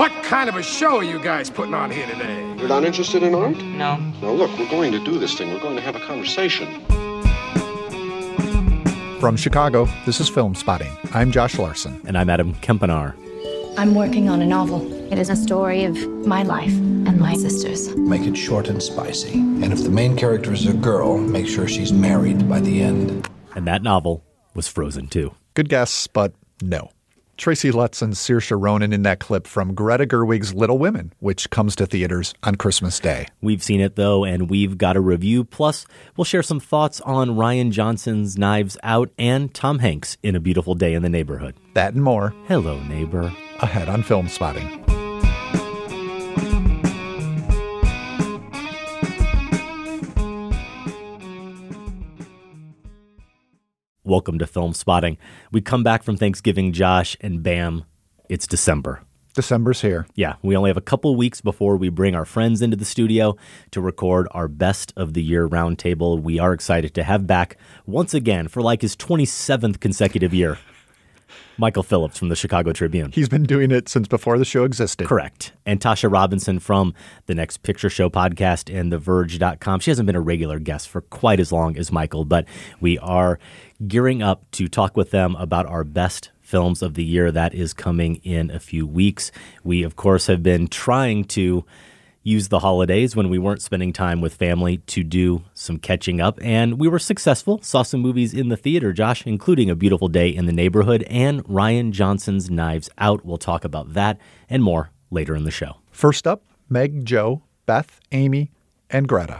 What kind of a show are you guys putting on here today? You're not interested in art? No. Now look, we're going to do this thing. We're going to have a conversation. From Chicago, this is Film Spotting. I'm Josh Larson. And I'm Adam Kempenaar. I'm working on a novel. It is a story of my life and my sister's. Make it short and spicy. And if the main character is a girl, make sure she's married by the end. And that novel was Frozen 2. Good guess, but no. Tracy Letts and Saoirse Ronan in that clip from Greta Gerwig's Little Women, which comes to theaters on Christmas Day. We've seen it, though, and we've got a review. Plus, we'll share some thoughts on Rian Johnson's Knives Out and Tom Hanks in A Beautiful Day in the Neighborhood. That and more. Hello, neighbor. Ahead on Film Spotting. Welcome to Film Spotting. We come back from Thanksgiving, Josh, and bam, it's December. December's here. Yeah, we only have a couple weeks before we bring our friends into the studio to record our Best of the Year roundtable. We are excited to have back, once again, for like his 27th consecutive year, Michael Phillips from the Chicago Tribune. He's been doing it since before the show existed. Correct. And Tasha Robinson from the Next Picture Show podcast and TheVerge.com. She hasn't been a regular guest for quite as long as Michael, but we are gearing up to talk with them about our best films of the year. That is coming in a few weeks. We, of course, have been trying to use the holidays when we weren't spending time with family to do some catching up, and we were successful. Saw some movies in the theater, Josh, including A Beautiful Day in the Neighborhood and Rian Johnson's Knives Out. We'll talk about that and more later in the show. First up, Meg, Joe, Beth, Amy, and Greta.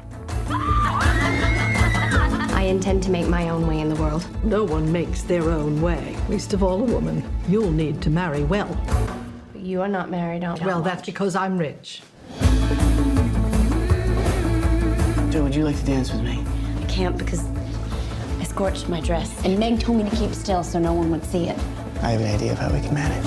I intend to make my own way in the world. No one makes their own way, least of all a woman. You'll need to marry well. But you are not married, aren't you? Well, that's because I'm rich. Joe, would you like to dance with me? I can't because I scorched my dress. And Meg told me to keep still so no one would see it. I have an idea of how we can manage.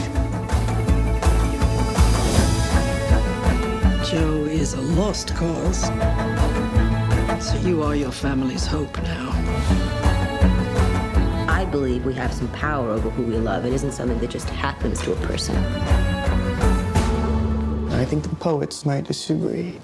Joe is a lost cause. So you are your family's hope now. I believe we have some power over who we love. It isn't something that just happens to a person. I think the poets might disagree.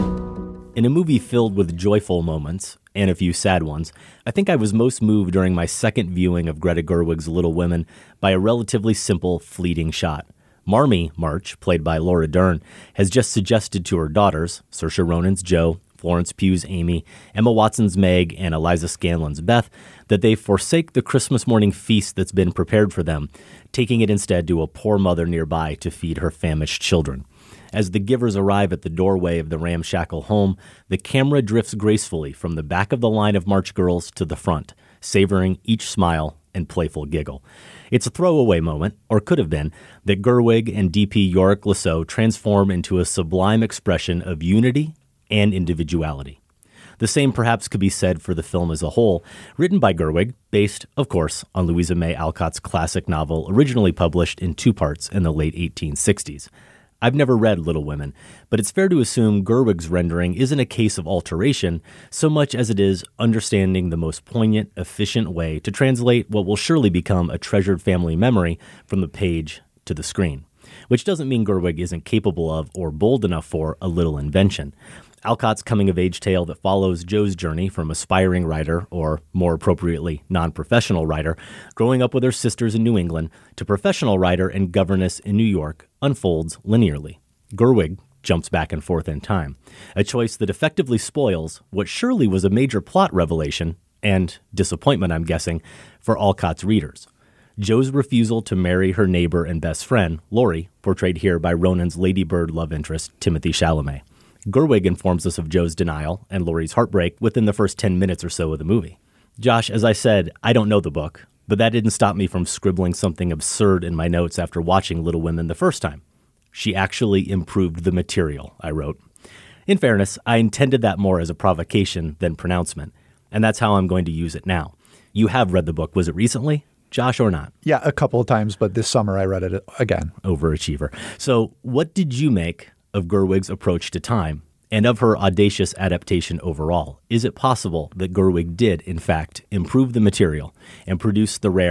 In a movie filled with joyful moments and a few sad ones, I think I was most moved during my second viewing of Greta Gerwig's Little Women by a relatively simple, fleeting shot. Marmee March, played by Laura Dern, has just suggested to her daughters, Saoirse Ronan's Jo, Florence Pugh's Amy, Emma Watson's Meg, and Eliza Scanlen's Beth, that they forsake the Christmas morning feast that's been prepared for them, taking it instead to a poor mother nearby to feed her famished children. As the givers arrive at the doorway of the ramshackle home, the camera drifts gracefully from the back of the line of March girls to the front, savoring each smile and playful giggle. It's a throwaway moment, or could have been, that Gerwig and DP Yorick Lasso transform into a sublime expression of unity and individuality. The same perhaps could be said for the film as a whole, written by Gerwig, based, of course, on Louisa May Alcott's classic novel originally published in two parts in the late 1860s. I've never read Little Women, but it's fair to assume Gerwig's rendering isn't a case of alteration so much as it is understanding the most poignant, efficient way to translate what will surely become a treasured family memory from the page to the screen. Which doesn't mean Gerwig isn't capable of or bold enough for a little invention. Alcott's coming-of-age tale that follows Jo's journey from aspiring writer, or more appropriately, non-professional writer, growing up with her sisters in New England, to professional writer and governess in New York, unfolds linearly. Gerwig jumps back and forth in time, a choice that effectively spoils what surely was a major plot revelation, and disappointment, I'm guessing, for Alcott's readers. Jo's refusal to marry her neighbor and best friend, Laurie, portrayed here by Ronan's ladybird love interest, Timothée Chalamet. Gerwig informs us of Jo's denial and Laurie's heartbreak within the first 10 minutes or so of the movie. Josh, as I said, I don't know the book, but that didn't stop me from scribbling something absurd in my notes after watching Little Women the first time. She actually improved the material, I wrote. In fairness, I intended that more as a provocation than pronouncement, and that's how I'm going to use it now. You have read the book. Was it recently, Josh, or not? Yeah, a couple of times, but this summer I read it again. Overachiever. So what did you make of Gerwig's approach to time and of her audacious adaptation overall? Is it possible that Gerwig did, in fact, improve the material and produce the rare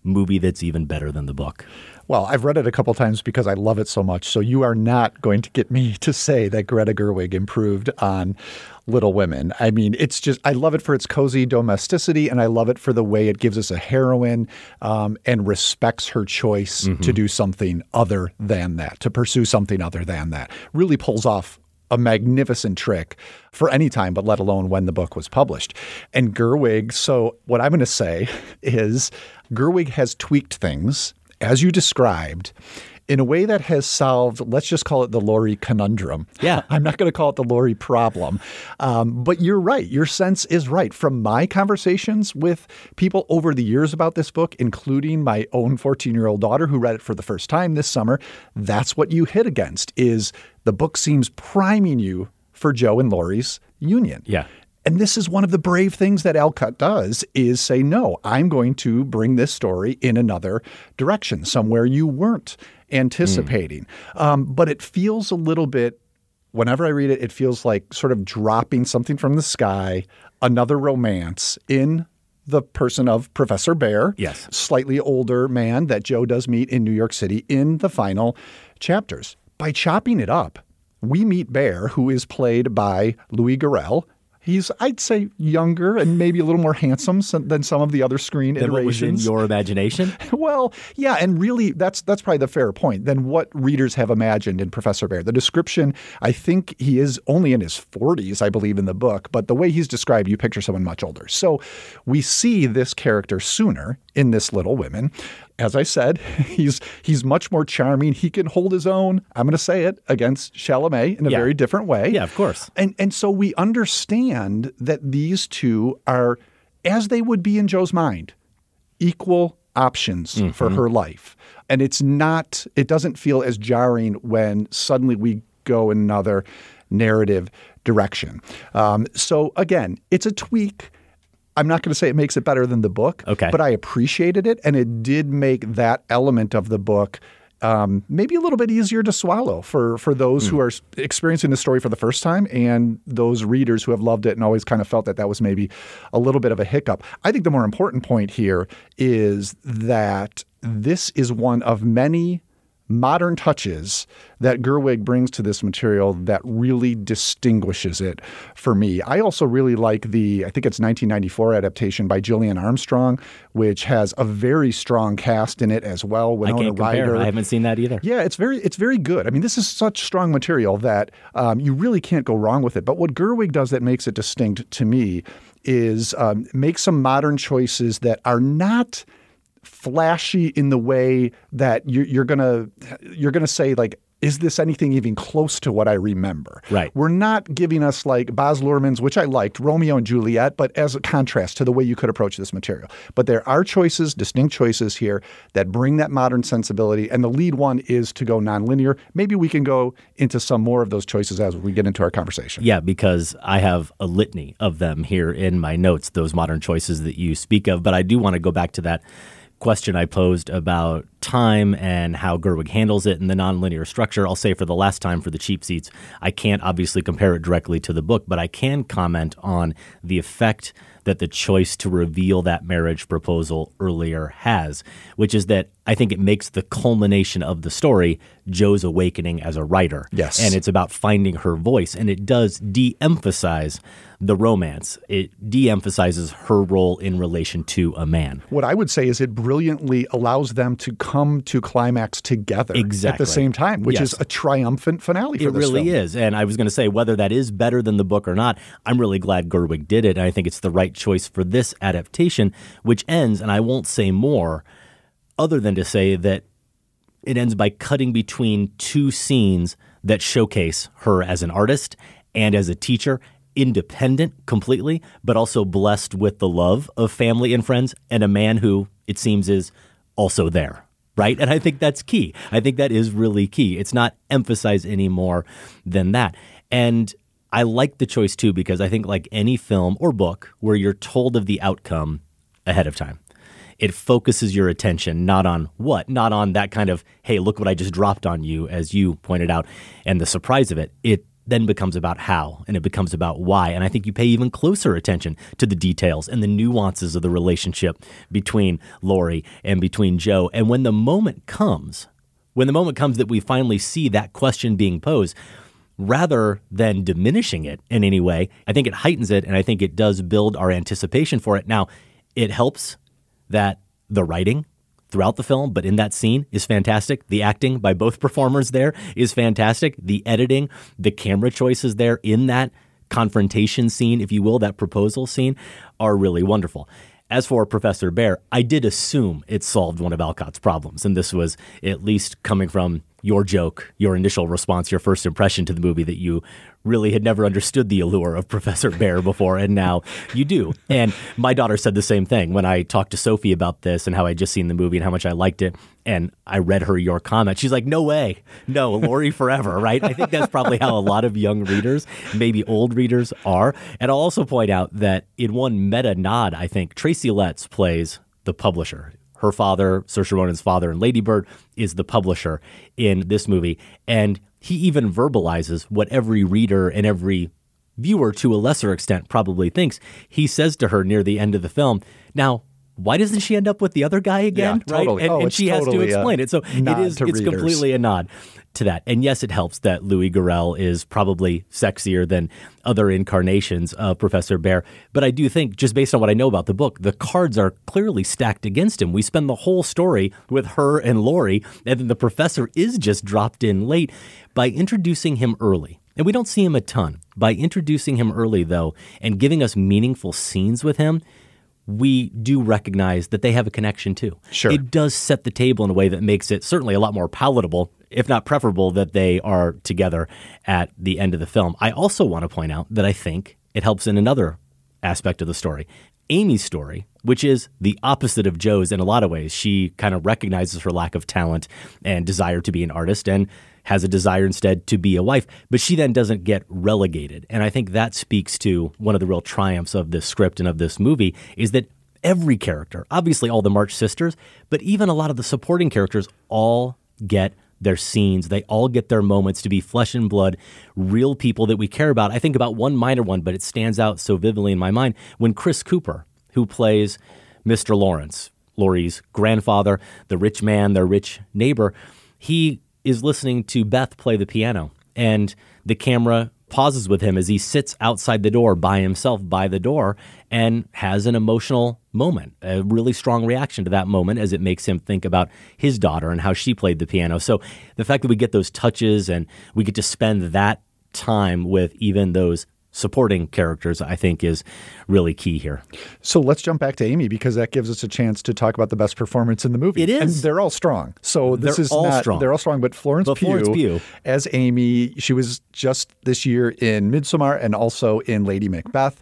movie that's even better than the book. Well, I've read it a couple times because I love it so much. So you are not going to get me to say that Greta Gerwig improved on Little Women. I mean, it's just, I love it for its cozy domesticity, and I love it for the way it gives us a heroine and respects her choice to do something other than that, to pursue something other than that. Really pulls off a magnificent trick for any time, but let alone when the book was published. And Gerwig, so what I'm going to say is Gerwig has tweaked things, as you described, in a way that has solved, let's just call it the Laurie conundrum. Yeah. I'm not going to call it the Laurie problem. But you're right. Your sense is right. From my conversations with people over the years about this book, including my own 14-year-old daughter who read it for the first time this summer, that's what you hit against, is the book seems priming you for Jo and Laurie's union. Yeah. And this is one of the brave things that Alcott does, is say, no, I'm going to bring this story in another direction, somewhere you weren't anticipating. But it feels a little bit, whenever I read it, it feels like sort of dropping something from the sky, another romance in the person of Professor Bhaer, yes, slightly older man that Jo does meet in New York City in the final chapters. By chopping it up, we meet Bhaer, who is played by Louis Garrel. He's, I'd say, younger and maybe a little more handsome than some of the other screen iterations. What was in your imagination? Well, yeah, and really, that's probably the fair point than what readers have imagined in Professor Bhaer. The description, I think he is only in his 40s, I believe, in the book, but the way he's described, you picture someone much older. So we see this character sooner in this Little Women. As I said, he's much more charming. He can hold his own, I'm going to say it, against Chalamet in a very different way. Yeah, of course. And so we understand that these two are, as they would be in Jo's mind, equal options for her life. And it doesn't feel as jarring when suddenly we go in another narrative direction. So again, it's a tweak. I'm not going to say it makes it better than the book, but I appreciated it, and it did make that element of the book maybe a little bit easier to swallow for those who are experiencing the story for the first time and those readers who have loved it and always kind of felt that was maybe a little bit of a hiccup. I think the more important point here is that this is one of many modern touches that Gerwig brings to this material that really distinguishes it for me. I also really like I think it's 1994 adaptation by Gillian Armstrong, which has a very strong cast in it as well. Winona I can't compare. Ryder. I haven't seen that either. Yeah, it's very good. I mean, this is such strong material that you really can't go wrong with it. But what Gerwig does that makes it distinct to me is make some modern choices that are not flashy in the way that you're gonna say, like, is this anything even close to what I remember? Right. We're not giving us like Baz Luhrmann's, which I liked, Romeo and Juliet, but as a contrast to the way you could approach this material. But there are choices, distinct choices here that bring that modern sensibility. And the lead one is to go nonlinear. Maybe we can go into some more of those choices as we get into our conversation. Yeah, because I have a litany of them here in my notes, those modern choices that you speak of. But I do want to go back to that question I posed about time and how Gerwig handles it and the nonlinear structure. I'll say for the last time for the cheap seats, I can't obviously compare it directly to the book, but I can comment on the effect that the choice to reveal that marriage proposal earlier has, which is that I think it makes the culmination of the story Jo's awakening as a writer. Yes. And it's about finding her voice, and it does de-emphasize the romance. It de-emphasizes her role in relation to a man. What I would say is it brilliantly allows them to come to climax together at the same time, which is a triumphant finale for this film. It really is. And I was going to say, whether that is better than the book or not, I'm really glad Gerwig did it. And I think it's the right choice for this adaptation, which ends, and I won't say more, other than to say that it ends by cutting between two scenes that showcase her as an artist and as a teacher, independent completely, but also blessed with the love of family and friends and a man who, it seems, is also there, right? And I think that's key. I think that is really key. It's not emphasized any more than that. And I like the choice, too, because I think like any film or book where you're told of the outcome ahead of time, it focuses your attention not on that kind of, hey, look what I just dropped on you, as you pointed out, and the surprise of it. It then becomes about how, and it becomes about why. And I think you pay even closer attention to the details and the nuances of the relationship between Laurie and between Joe. And when the moment comes that we finally see that question being posed, rather than diminishing it in any way, I think it heightens it, and I think it does build our anticipation for it. Now, it helps that the writing throughout the film, but in that scene is fantastic. The acting by both performers there is fantastic. The editing, the camera choices there in that confrontation scene, if you will, that proposal scene, are really wonderful. As for Professor Bhaer, I did assume it solved one of Alcott's problems, and this was at least coming from your joke, your initial response, your first impression to the movie, that you really had never understood the allure of Professor Bhaer before, and now you do. And my daughter said the same thing when I talked to Sophie about this and how I'd just seen the movie and how much I liked it, and I read her your comment. She's like, no way. No, Laurie forever, right? I think that's probably how a lot of young readers, maybe old readers, are. And I'll also point out that in one meta nod, I think, Tracy Letts plays the publisher. Her father, Saoirse Ronan's father in Lady Bird, is the publisher in this movie. And he even verbalizes what every reader and every viewer, to a lesser extent, probably thinks. He says to her near the end of the film, now, why doesn't she end up with the other guy again? Yeah, totally. Right? And she has to explain it. So it's readers. completely a nod to that. And yes, it helps that Louis Garrel is probably sexier than other incarnations of Professor Bhaer. But I do think, just based on what I know about the book, the cards are clearly stacked against him. We spend the whole story with her and Laurie, and then the professor is just dropped in late. By introducing him early, and we don't see him a ton, by introducing him early, though, and giving us meaningful scenes with him, we do recognize that they have a connection too. Sure. It does set the table in a way that makes it certainly a lot more palatable, if not preferable, that they are together at the end of the film. I also want to point out that I think it helps in another aspect of the story. Amy's story, which is the opposite of Joe's in a lot of ways. She kind of recognizes her lack of talent and desire to be an artist and has a desire instead to be a wife, but she then doesn't get relegated. And I think that speaks to one of the real triumphs of this script and of this movie, is that every character, obviously all the March sisters, but even a lot of the supporting characters all get their scenes. They all get their moments to be flesh and blood, real people that we care about. I think about one minor one, but it stands out so vividly in my mind, when Chris Cooper, who plays Mr. Lawrence, Laurie's grandfather, the rich man, their rich neighbor, he is listening to Beth play the piano, and the camera pauses with him as he sits outside the door by himself by the door and has an emotional moment, a really strong reaction to that moment as it makes him think about his daughter and how she played the piano. So the fact that we get those touches and we get to spend that time with even those supporting characters, I think, is really key here. So let's jump back to Amy, because that gives us a chance to talk about the best performance in the movie. It is. And they're all strong. So this is all not strong. They're all strong, but Florence Pugh as Amy, she was just this year in Midsommar and also in Lady Macbeth.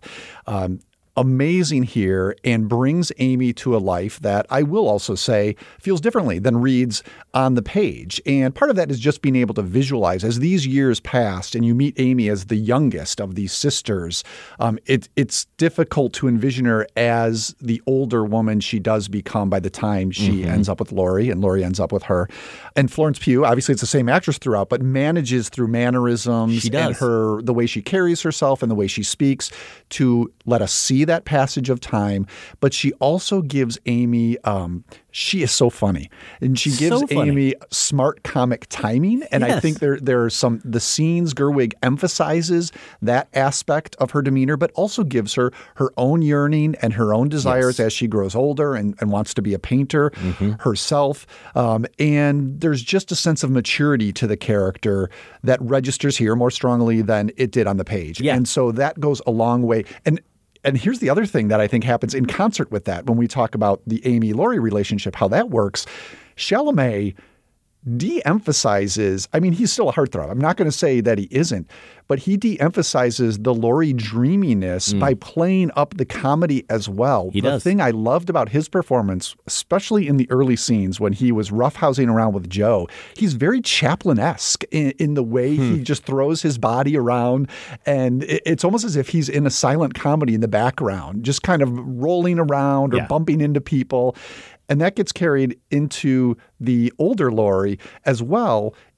Amazing here, and brings Amy to a life that I will also say feels differently than reads on the page. And part of that is just being able to visualize as these years passed and you meet Amy as the youngest of these sisters. It's difficult to envision her as the older woman she does become by the time she ends up with Laurie and Laurie ends up with her. And Florence Pugh, obviously it's the same actress throughout, but manages through mannerisms and the way she carries herself and the way she speaks to let us see that passage of time. But she also gives Amy, she is so funny. And she gives Amy smart comic timing. And I think there are the scenes Gerwig emphasizes that aspect of her demeanor, but also gives her own yearning and her own desires as she grows older and wants to be a painter herself. And there's just a sense of maturity to the character that registers here more strongly than it did on the page. Yeah. And so that goes a long way. And here's the other thing that I think happens in concert with that when we talk about the Amy-Laurie relationship, how that works. Chalamet de-emphasizes, I mean, he's still a heartthrob. I'm not going to say that he isn't, but he de-emphasizes the Laurie dreaminess by playing up the comedy as well. The thing I loved about his performance, especially in the early scenes when he was roughhousing around with Joe, he's very Chaplin-esque in the way he just throws his body around. And it's almost as if he's in a silent comedy in the background, just kind of rolling around or bumping into people. And that gets carried into the older Laurie as well.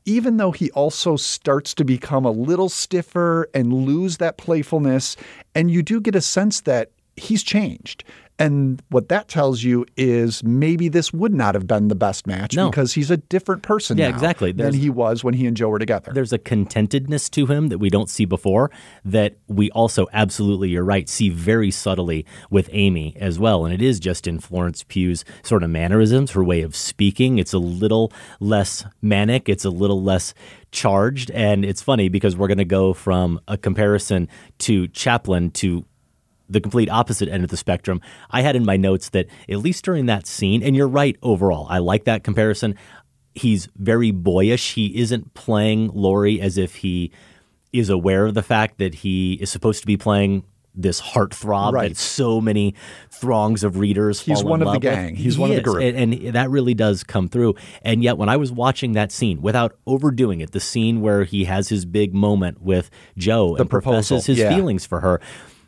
even though he also starts to become a little stiffer and lose that playfulness, and you do get a sense that he's changed. And what that tells you is maybe this would not have been the best match because he's a different person now exactly. than he was when he and Joe were together. There's a contentedness to him that we don't see before that we also absolutely, you're right, see very subtly with Amy as well. And it is just in Florence Pugh's sort of mannerisms, her way of speaking. It's a little less manic. It's a little less charged. And it's funny because we're going to go from a comparison to Chaplin to the complete opposite end of the spectrum. I had in my notes that at least during that scene, and you're right overall, I like that comparison. He's very boyish. He isn't playing Laurie as if he is aware of the fact that he is supposed to be playing this heartthrob that so many throngs of readers fall in love with. He's one of the gang. He's one of the group. And that really does come through. And yet when I was watching that scene, without overdoing it, the scene where he has his big moment with Joe and professes his feelings for her,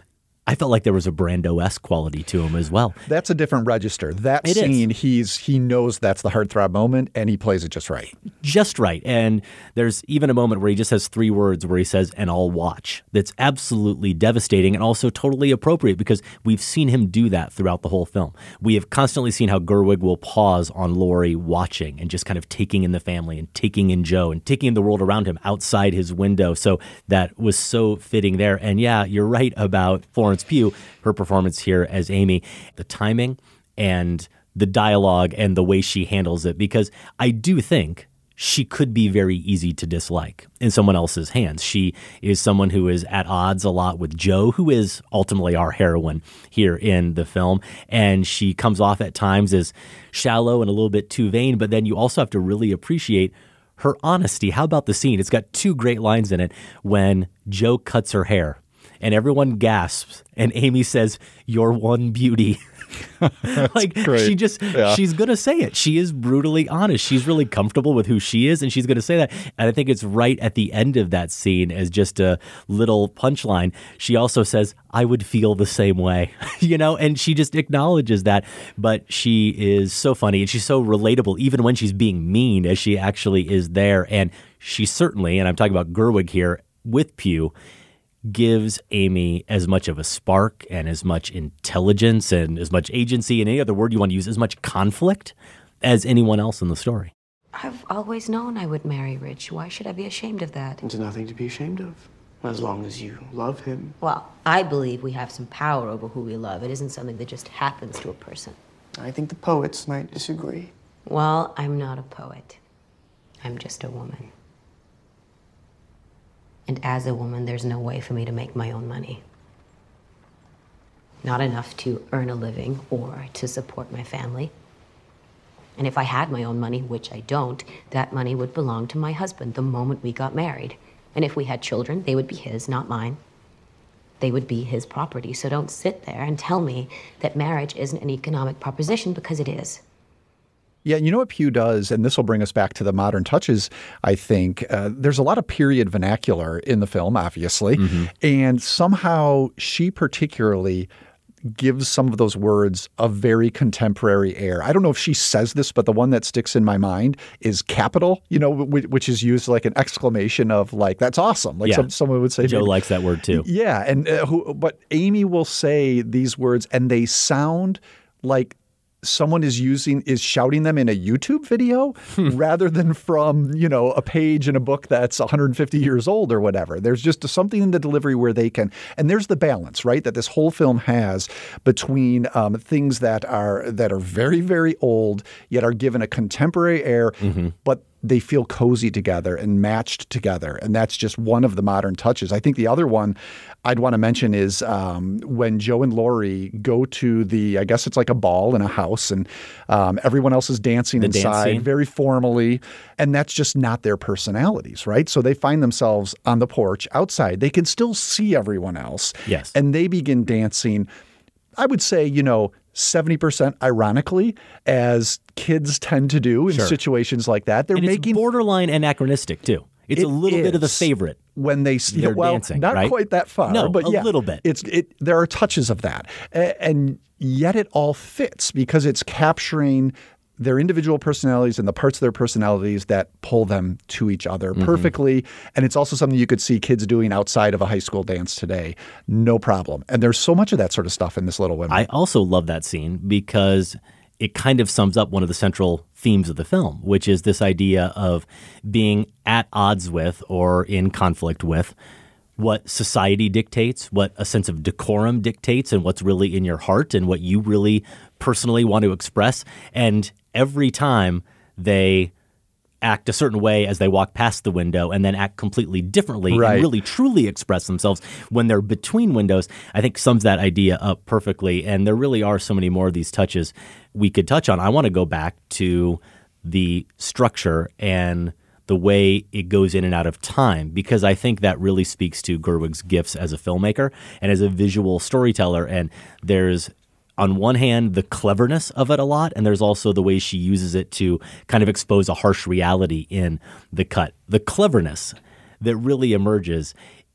I felt like there was a Brando-esque quality to him as well. That's a different register. That scene, he knows that's the heartthrob moment, and he plays it just right. Just right. And there's even a moment where he just has 3 words where he says, "and I'll watch." That's absolutely devastating and also totally appropriate because we've seen him do that throughout the whole film. We have constantly seen how Gerwig will pause on Laurie watching and just kind of taking in the family and taking in Joe and taking in the world around him outside his window. So that was so fitting there. And yeah, you're right about Florence Pugh, her performance here as Amy, the timing and the dialogue and the way she handles it, because I do think she could be very easy to dislike in someone else's hands. She is someone who is at odds a lot with Joe, who is ultimately our heroine here in the film. And she comes off at times as shallow and a little bit too vain, but then you also have to really appreciate her honesty. How about the scene? It's got 2 great lines in it when Joe cuts her hair. And everyone gasps, and Amy says, "You're one beauty." Like great. She's going to say it. She is brutally honest. She's really comfortable with who she is, and she's going to say that. And I think it's right at the end of that scene as just a little punchline. She also says, "I would feel the same way," and she just acknowledges that. But she is so funny, and she's so relatable, even when she's being mean, as she actually is there. And she certainly, and I'm talking about Gerwig here with Pugh, gives Amy as much of a spark and as much intelligence and as much agency, and any other word you want to use, as much conflict as anyone else in the story. I've always known I would marry Rich. Why should I be ashamed of that? There's nothing to be ashamed of, as long as you love him. Well, I believe we have some power over who we love. It isn't something that just happens to a person. I think the poets might disagree. Well, I'm not a poet. I'm just a woman. And as a woman, there's no way for me to make my own money. Not enough to earn a living or to support my family. And if I had my own money, which I don't, that money would belong to my husband the moment we got married. And if we had children, they would be his, not mine. They would be his property. So don't sit there and tell me that marriage isn't an economic proposition, because it is. Yeah, you know what Pugh does, and this will bring us back to the modern touches, I think. There's a lot of period vernacular in the film, obviously, and somehow she particularly gives some of those words a very contemporary air. I don't know if she says this, but the one that sticks in my mind is capital, which is used like an exclamation of like, that's awesome. Like someone would say. Joe likes that word too. Yeah, and but Amy will say these words and they sound like someone is shouting them in a YouTube video rather than from, a page in a book that's 150 years old or whatever. There's just something in the delivery where they can, and there's the balance, right, that this whole film has between things that are very, very old, yet are given a contemporary air, but they feel cozy together and matched together. And that's just one of the modern touches. I think the other one I'd want to mention is when Joe and Laurie go to I guess it's like a ball in a house, and everyone else is dancing inside very formally. And that's just not their personalities, right? So they find themselves on the porch outside. They can still see everyone else. Yes. And they begin dancing, I would say, 70% ironically, as kids tend to do in situations like that. It's borderline anachronistic too. It's a little bit of the favorite when they dancing, not right? quite that far, no, but a little bit. There are touches of that, and yet it all fits because it's capturing their individual personalities and the parts of their personalities that pull them to each other perfectly. And it's also something you could see kids doing outside of a high school dance today. No problem. And there's so much of that sort of stuff in this Little Women. I also love that scene because it kind of sums up one of the central themes of the film, which is this idea of being at odds with or in conflict with what society dictates, what a sense of decorum dictates, and what's really in your heart and what you really personally want to express. And every time they act a certain way as they walk past the window and then act completely differently and really truly express themselves when they're between windows, I think sums that idea up perfectly. And there really are so many more of these touches we could touch on. I want to go back to the structure and the way it goes in and out of time, because I think that really speaks to Gerwig's gifts as a filmmaker and as a visual storyteller. And there's, on one hand, the cleverness of it a lot, and there's also the way she uses it to kind of expose a harsh reality in the cut. The cleverness that really emerges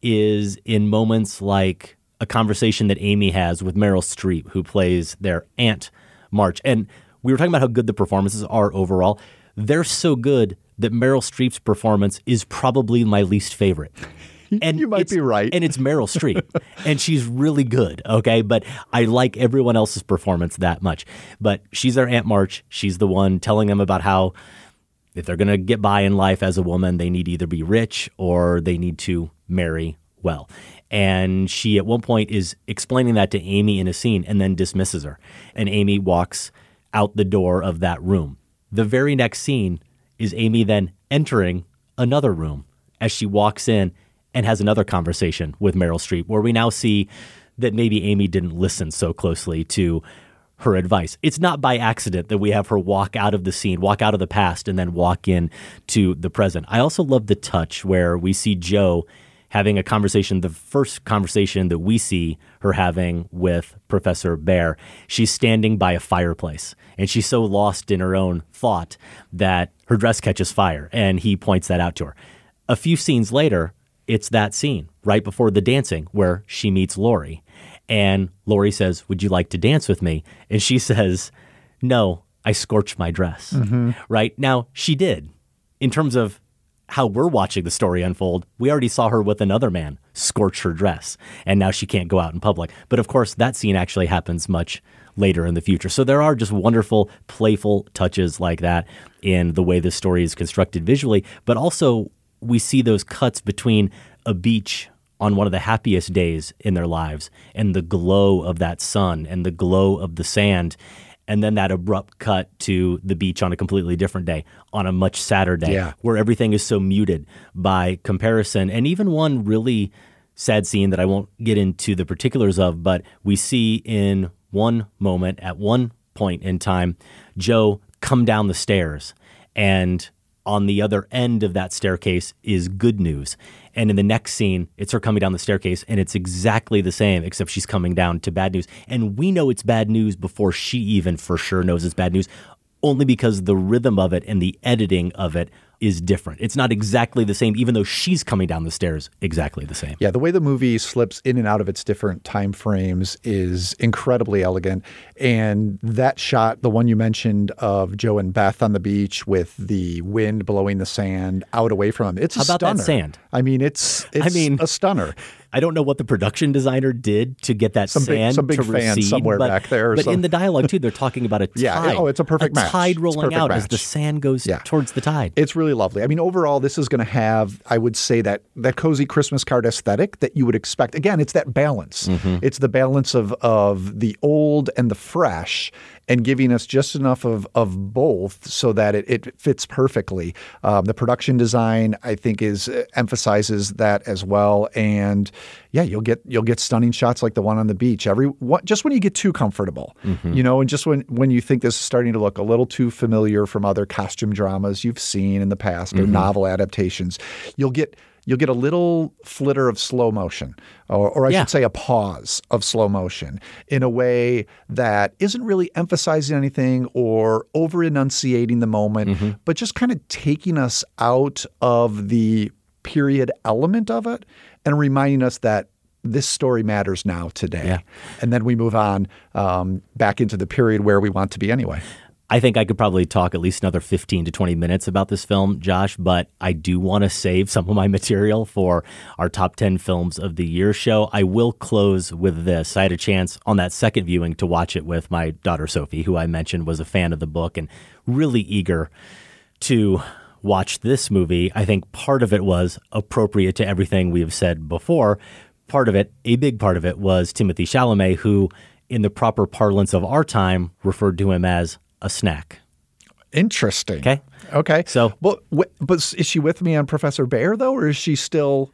is in moments like a conversation that Amy has with Meryl Streep, who plays their Aunt March. And we were talking about how good the performances are overall. They're so good that Meryl Streep's performance is probably my least favorite. And you might be right. And it's Meryl Streep. And she's really good, okay? But I like everyone else's performance that much. But she's their Aunt March. She's the one telling them about how if they're going to get by in life as a woman, they need to either be rich or they need to marry well. And she at one point is explaining that to Amy in a scene and then dismisses her. And Amy walks out the door of that room. The very next scene is Amy then entering another room as she walks in and has another conversation with Meryl Streep, where we now see that maybe Amy didn't listen so closely to her advice. It's not by accident that we have her walk out of the scene, walk out of the past, and then walk in to the present. I also love the touch where we see Jo having a conversation, the first conversation that we see her having with Professor Bhaer. She's standing by a fireplace, and she's so lost in her own thought that her dress catches fire, and he points that out to her. A few scenes later, it's that scene right before the dancing where she meets Laurie, and Laurie says, "Would you like to dance with me?" And she says, "No, I scorched my dress." Right? Now, she did. In terms of how we're watching the story unfold, we already saw her with another man scorch her dress, and now she can't go out in public. But of course, that scene actually happens much later in the future. So there are just wonderful, playful touches like that in the way the story is constructed visually. But also, we see those cuts between a beach on one of the happiest days in their lives and the glow of that sun and the glow of the sand, and then that abrupt cut to the beach on a completely different day, on a much sadder day, where everything is so muted by comparison. And even one really sad scene that I won't get into the particulars of, but we see in one moment, at one point in time, Jo come down the stairs, and on the other end of that staircase is good news. And in the next scene, it's her coming down the staircase, and it's exactly the same, except she's coming down to bad news. And we know it's bad news before she even for sure knows it's bad news, only because the rhythm of it and the editing of it is different. It's not exactly the same, even though she's coming down the stairs exactly the same. Yeah, the way the movie slips in and out of its different time frames is incredibly elegant. And that shot, the one you mentioned of Jo and Beth on the beach with the wind blowing the sand out away from them, it's a stunner. How about that sand? I mean, it's a stunner. I don't know what the production designer did to get that sand some big to fan recede, somewhere back there. But in the dialogue, too, they're talking about a tide. Yeah, it's a perfect match. A tide rolling out as the match. sand goes towards the tide. It's really lovely. I mean, overall, this is going to have, I would say, that cozy Christmas card aesthetic that you would expect. Again, it's that balance. It's the balance of the old and the fresh, and giving us just enough of both so that it fits perfectly. The production design, I think, emphasizes that as well. And yeah, you'll get stunning shots like the one on the beach. Just when you get too comfortable, and just when you think this is starting to look a little too familiar from other costume dramas you've seen in the past or novel adaptations, you'll get a little flitter of slow motion, or I should say a pause of slow motion in a way that isn't really emphasizing anything or over-enunciating the moment, but just kind of taking us out of the period element of it and reminding us that this story matters now today. And then we move on back into the period where we want to be anyway. I think I could probably talk at least another 15 to 20 minutes about this film, Josh, but I do want to save some of my material for our top 10 films of the year show. I will close with this. I had a chance on that second viewing to watch it with my daughter, Sophie, who I mentioned was a fan of the book and really eager to watch this movie. I think part of it was appropriate to everything we have said before. Part of it, a big part of it, was Timothée Chalamet, who, in the proper parlance of our time, referred to him as a snack. Interesting. Okay. So, but is she with me on Professor Bhaer, though, or is she still?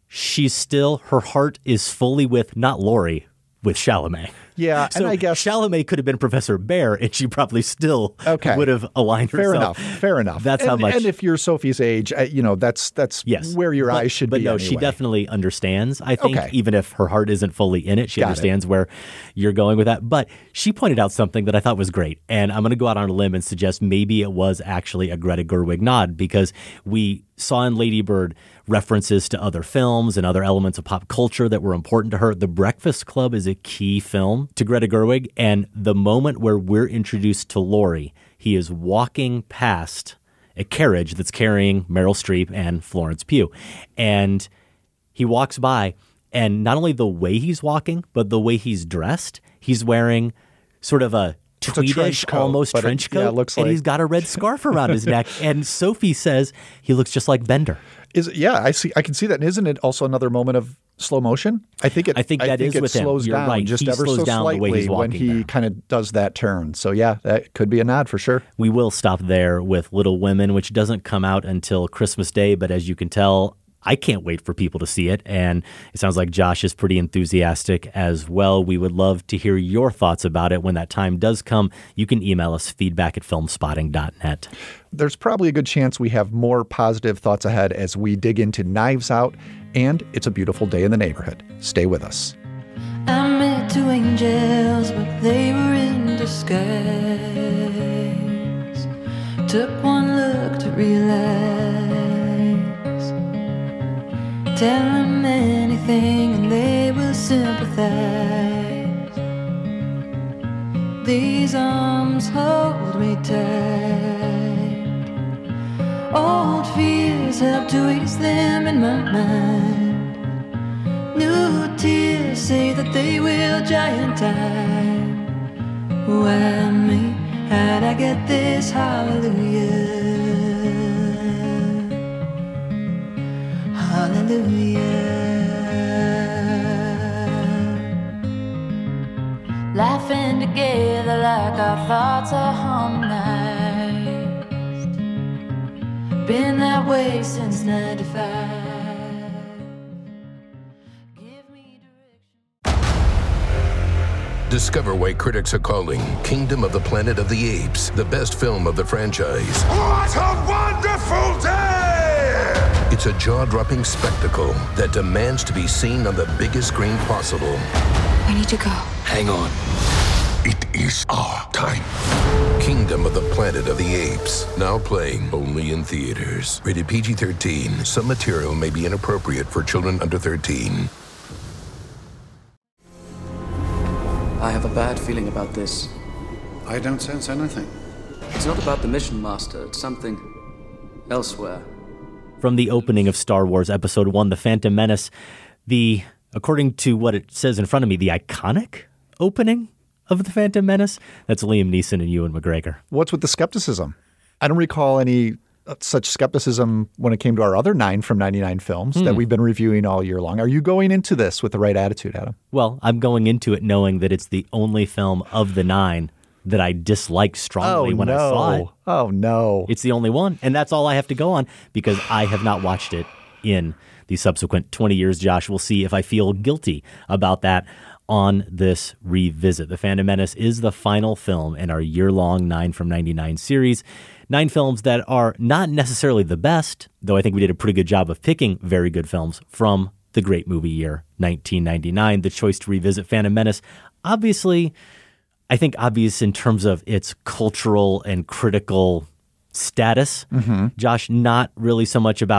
Her heart is fully with, not Laurie, with Chalamet. Yeah, so and I guess Chalamet could have been Professor Bhaer, and she probably still would have aligned herself. Fair enough. That's how much. And if you're Sophie's age, that's yes. where your eyes should be. But no, anyway. she definitely understands. I think even if her heart isn't fully in it, she understands where you're going with that. But she pointed out something that I thought was great, and I'm going to go out on a limb and suggest maybe it was actually a Greta Gerwig nod, because we saw in Lady Bird references to other films and other elements of pop culture that were important to her. The Breakfast Club is a key film to Greta Gerwig, and the moment where we're introduced to Laurie, he is walking past a carriage that's carrying Meryl Streep and Florence Pugh, and he walks by, and not only the way he's walking, but the way he's dressed, he's wearing sort of a tweedish, almost trench coat, and he's got a red scarf around his neck. And Sophie says he looks just like Bender. I can see that. And isn't it also another moment of slow motion? I think it slows You're down right. just he ever slows so down slightly the way he's when he kind of does that turn. So yeah, that could be a nod for sure. We will stop there with Little Women, which doesn't come out until Christmas Day, but as you can tell, I can't wait for people to see it, and it sounds like Josh is pretty enthusiastic as well. We would love to hear your thoughts about it when that time does come. You can email us feedback@filmspotting.net. There's probably a good chance we have more positive thoughts ahead as we dig into Knives Out and It's a Beautiful Day in the Neighborhood. Stay with us. I met two angels, but they were in disguise. Took one look to realize. Tell them anything and they will sympathize. These arms hold me tight. Old fears help to ease them in my mind. New tears say that they will giant time. Why me? How'd I get this hallelujah? Hallelujah. Laughing together like our thoughts are harmonized. Been that way since 95. Discover why critics are calling Kingdom of the Planet of the Apes the best film of the franchise. What a wonderful day! It's a jaw-dropping spectacle that demands to be seen on the biggest screen possible. We need to go. Hang on. It is our time. Kingdom of the Planet of the Apes. Now playing only in theaters. Rated PG-13. Some material may be inappropriate for children under 13. I have a bad feeling about this. I don't sense anything. It's not about the mission, Master. It's something elsewhere. From the opening of Star Wars Episode 1, The Phantom Menace, according to what it says in front of me, the iconic opening of The Phantom Menace, that's Liam Neeson and Ewan McGregor. What's with the skepticism? I don't recall any such skepticism when it came to our other 9 from 99 films that we've been reviewing all year long. Are you going into this with the right attitude, Adam? Well, I'm going into it knowing that it's the only film of the 9 that I disliked strongly when I saw it. Oh, no. It's the only one. And that's all I have to go on because I have not watched it in the subsequent 20 years. Josh, we'll see if I feel guilty about that on this revisit. The Phantom Menace is the final film in our year-long 9 from 99 series. 9 films that are not necessarily the best, though I think we did a pretty good job of picking very good films from the great movie year, 1999. The choice to revisit Phantom Menace, obviously, I think obvious in terms of its cultural and critical status. Josh, not really so much about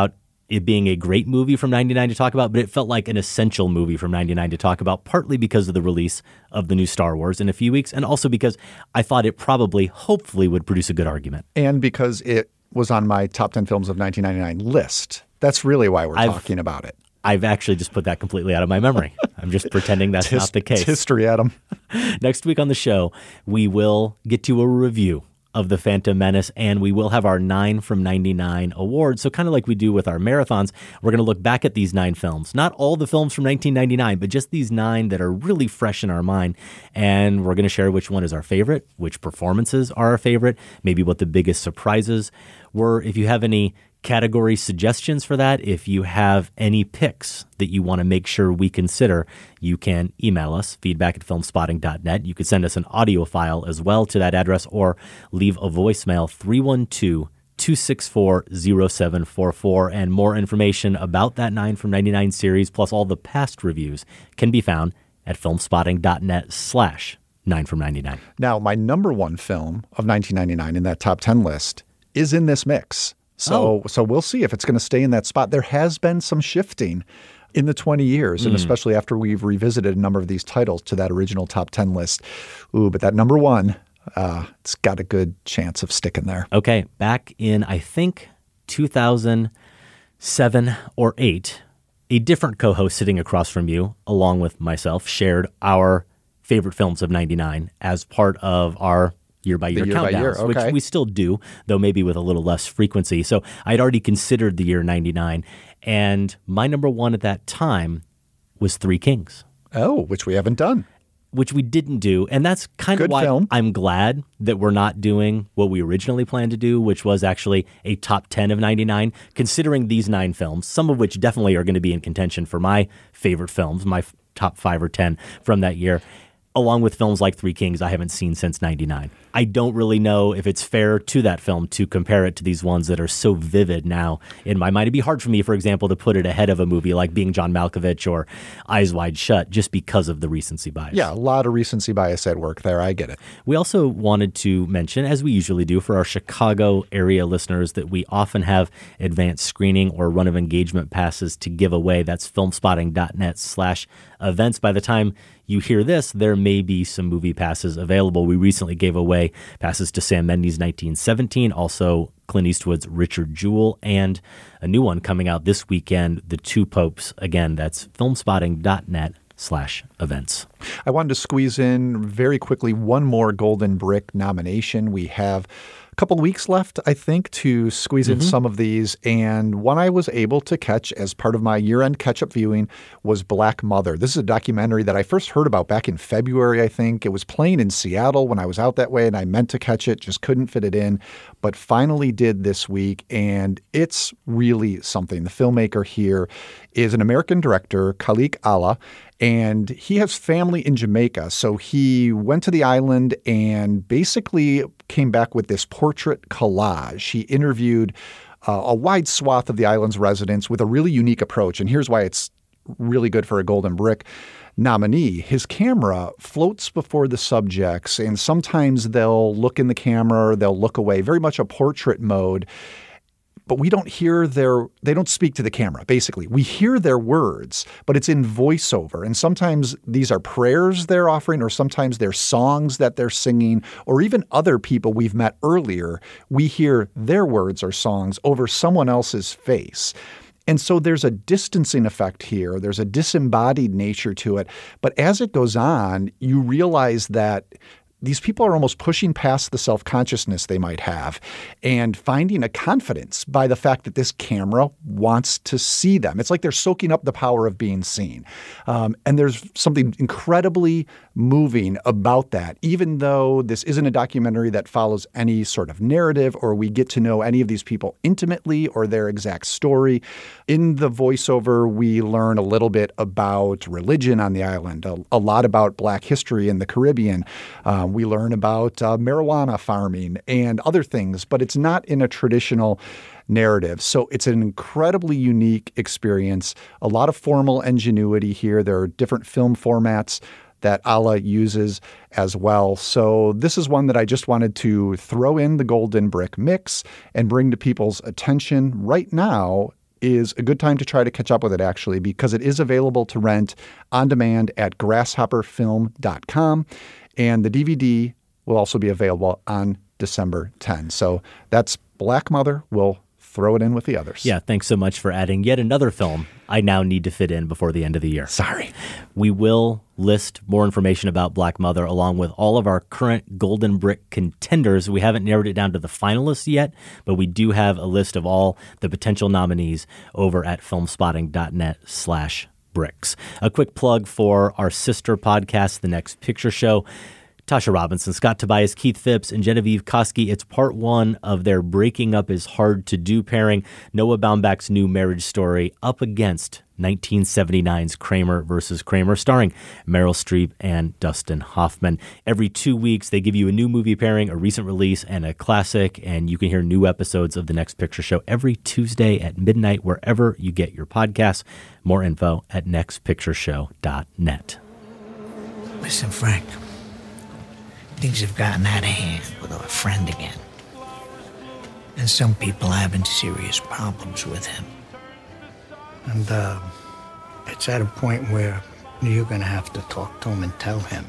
it being a great movie from 99 to talk about, but it felt like an essential movie from 99 to talk about, partly because of the release of the new Star Wars in a few weeks, and also because I thought it probably, hopefully, would produce a good argument. And because it was on my top 10 films of 1999 list. That's really why we're talking about it. I've actually just put that completely out of my memory. I'm just pretending that's not the case. It's history, Adam. Next week on the show, we will get to a review of The Phantom Menace, and we will have our 9 from 99 awards. So kind of like we do with our marathons, we're going to look back at these 9 films. Not all the films from 1999, but just these 9 that are really fresh in our mind. And we're going to share which one is our favorite, which performances are our favorite, maybe what the biggest surprises were. If you have any category suggestions for that, if you have any picks that you want to make sure we consider, you can email us, feedback@filmspotting.net. You could send us an audio file as well to that address, or leave a voicemail, 312-264-0744. And more information about that 9 from 99 series, plus all the past reviews, can be found at filmspotting.net/9 from 99. Now, my number one film of 1999 in that top 10 list is in this mix. So we'll see if it's going to stay in that spot. There has been some shifting in the 20 years, and especially after we've revisited a number of these titles to that original top 10 list. But that number one, it's got a good chance of sticking there. Okay, back in, I think, 2007 or 8, a different co-host sitting across from you, along with myself, shared our favorite films of 99 as part of our year-by-year countdowns, okay. which we still do, though maybe with a little less frequency. So I'd already considered the year 99, and my number one at that time was Three Kings. Oh, which we haven't done. Which we didn't do, and that's kind of why I'm glad that we're not doing what we originally planned to do, which was actually a top 10 of 99, considering these 9 films, some of which definitely are going to be in contention for my favorite films, my top 5 or 10 from that year, along with films like Three Kings I haven't seen since 99. I don't really know if it's fair to that film to compare it to these ones that are so vivid now in my mind. It'd be hard for me, for example, to put it ahead of a movie like Being John Malkovich or Eyes Wide Shut just because of the recency bias. Yeah, a lot of recency bias at work there. I get it. We also wanted to mention, as we usually do for our Chicago area listeners, that we often have advanced screening or run of engagement passes to give away. That's filmspotting.net/events. By the time you hear this, there may be some movie passes available. We recently gave away passes to Sam Mendes' 1917, also Clint Eastwood's Richard Jewell, and a new one coming out this weekend, The Two Popes. Again, that's filmspotting.net/events. I wanted to squeeze in very quickly one more Golden Brick nomination. We have a couple weeks left, I think, to squeeze in some of these. And one I was able to catch as part of my year-end catch-up viewing was Black Mother. This is a documentary that I first heard about back in February, I think. It was playing in Seattle when I was out that way, and I meant to catch it, just couldn't fit it in, but finally did this week. And it's really something. The filmmaker here is an American director, Khalik Allah, and he has family in Jamaica. So he went to the island and basically came back with this portrait collage. He interviewed a wide swath of the island's residents with a really unique approach. And here's why it's really good for a Golden Brick nominee. His camera floats before the subjects, and sometimes they'll look in the camera or they'll look away, very much a portrait mode. But we don't hear they don't speak to the camera, basically. We hear their words, but it's in voiceover. And sometimes these are prayers they're offering, or sometimes they're songs that they're singing, or even other people we've met earlier. We hear their words or songs over someone else's face. And so there's a distancing effect here. There's a disembodied nature to it. But as it goes on, you realize that these people are almost pushing past the self-consciousness they might have and finding a confidence by the fact that this camera wants to see them. It's like they're soaking up the power of being seen. And there's something incredibly moving about that, even though this isn't a documentary that follows any sort of narrative or we get to know any of these people intimately or their exact story. In the voiceover, we learn a little bit about religion on the island, a lot about Black history in the Caribbean. We learn about marijuana farming and other things, but it's not in a traditional narrative. So it's an incredibly unique experience, a lot of formal ingenuity here. There are different film formats that Allah uses as well. So this is one that I just wanted to throw in the Golden Brick mix and bring to people's attention right now. is a good time to try to catch up with it, actually, because it is available to rent on demand at grasshopperfilm.com. And the DVD will also be available on December 10. So that's Black Mother. We'll throw it in with the others. Yeah, thanks so much for adding yet another film I now need to fit in before the end of the year. Sorry. We will list more information about Black Mother along with all of our current Golden Brick contenders. We haven't narrowed it down to the finalists yet, but we do have a list of all the potential nominees over at filmspotting.net/bricks. A quick plug for our sister podcast, The Next Picture Show. Tasha Robinson, Scott Tobias, Keith Phipps, and Genevieve Koski. It's part one of their Breaking Up is Hard to Do pairing. Noah Baumbach's new marriage story up against 1979's Kramer versus Kramer, starring Meryl Streep and Dustin Hoffman. Every 2 weeks, they give you a new movie pairing, a recent release, and a classic, and you can hear new episodes of The Next Picture Show every Tuesday at midnight, wherever you get your podcasts. More info at nextpictureshow.net. Listen, Frank. Things have gotten out of hand with our friend again. And some people are having serious problems with him. And, it's at a point where you're gonna have to talk to him and tell him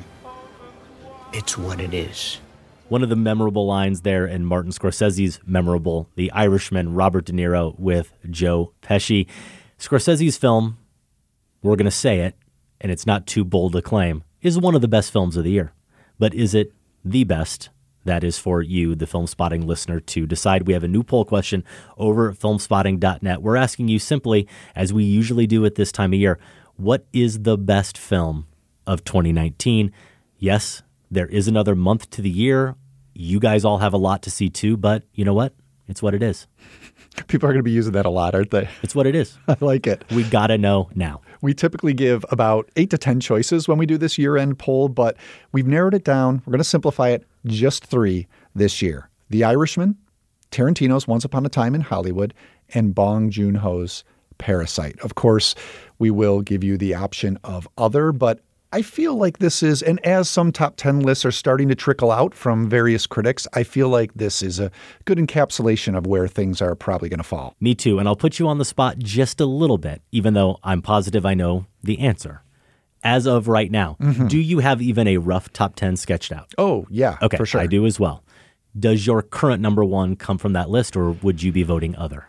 it's what it is. One of the memorable lines there in Martin Scorsese's memorable The Irishman, Robert De Niro with Joe Pesci. Scorsese's film, we're going to say it, and it's not too bold a claim, is one of the best films of the year. But is it the best? That is for you, the Film Spotting listener, to decide. We have a new poll question over at filmspotting.net. We're asking you simply, as we usually do at this time of year, what is the best film of 2019? Yes, there is another month to the year. You guys all have a lot to see too, but you know what? It's what it is. People are going to be using that a lot, aren't they? It's what it is. I like it. We got to know now. We typically give about 8 to 10 choices when we do this year-end poll, but we've narrowed it down. We're going to simplify it. Just 3 this year. The Irishman, Tarantino's Once Upon a Time in Hollywood, and Bong Joon-ho's Parasite. Of course, we will give you the option of other, but I feel like this is, and as some top 10 lists are starting to trickle out from various critics, I feel like this is a good encapsulation of where things are probably going to fall. Me too, and I'll put you on the spot just a little bit, even though I'm positive I know the answer. As of right now, do you have even a rough top 10 sketched out? Oh, yeah, okay, for sure. I do as well. Does your current number one come from that list, or would you be voting other?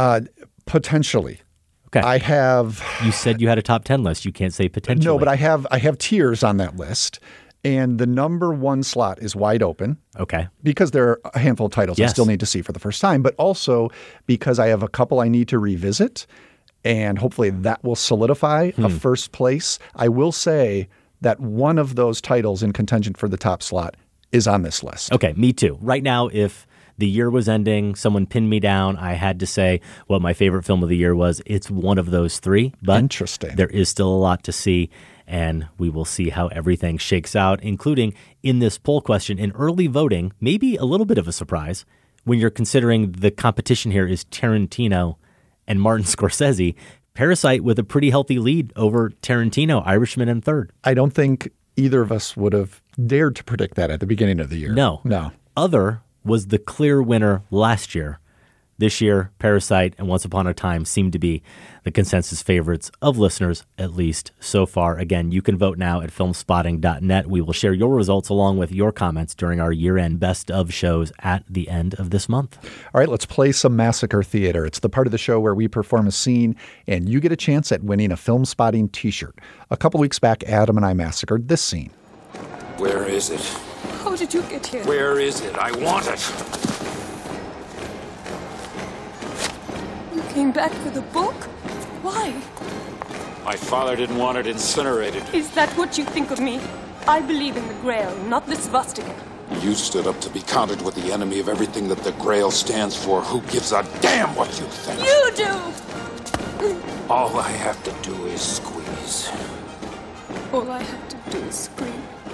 Potentially. Okay. I have... You said you had a top 10 list. You can't say potentially. No, but I have tiers on that list, and the number one slot is wide open. Okay. Because there are a handful of titles I still need to see for the first time, but also because I have a couple I need to revisit, and hopefully that will solidify a first place. I will say that one of those titles in contention for the top slot is on this list. Okay, me too. Right now, if the year was ending, someone pinned me down, I had to say what my favorite film of the year was. It's one of those 3. But interesting. There is still a lot to see, and we will see how everything shakes out, including in this poll question, in early voting, maybe a little bit of a surprise when you're considering the competition here is Tarantino and Martin Scorsese. Parasite with a pretty healthy lead over Tarantino, Irishman in third. I don't think either of us would have dared to predict that at the beginning of the year. No. Other was the clear winner last year. This year, Parasite and Once Upon a Time seem to be the consensus favorites of listeners, at least so far. Again, you can vote now at filmspotting.net. We will share your results along with your comments during our year-end best of shows at the end of this month. All right, let's play some Massacre Theater. It's the part of the show where we perform a scene and you get a chance at winning a Film Spotting t-shirt. A couple weeks back, Adam and I massacred this scene. Where is it? How did you get here? Where is it? I want it. You came back for the book? Why? My father didn't want it incinerated. Is that what you think of me? I believe in the Grail, not the swastika. You stood up to be counted with the enemy of everything that the Grail stands for. Who gives a damn what you think? You do! All I have to do is squeeze. All I have to do is scream.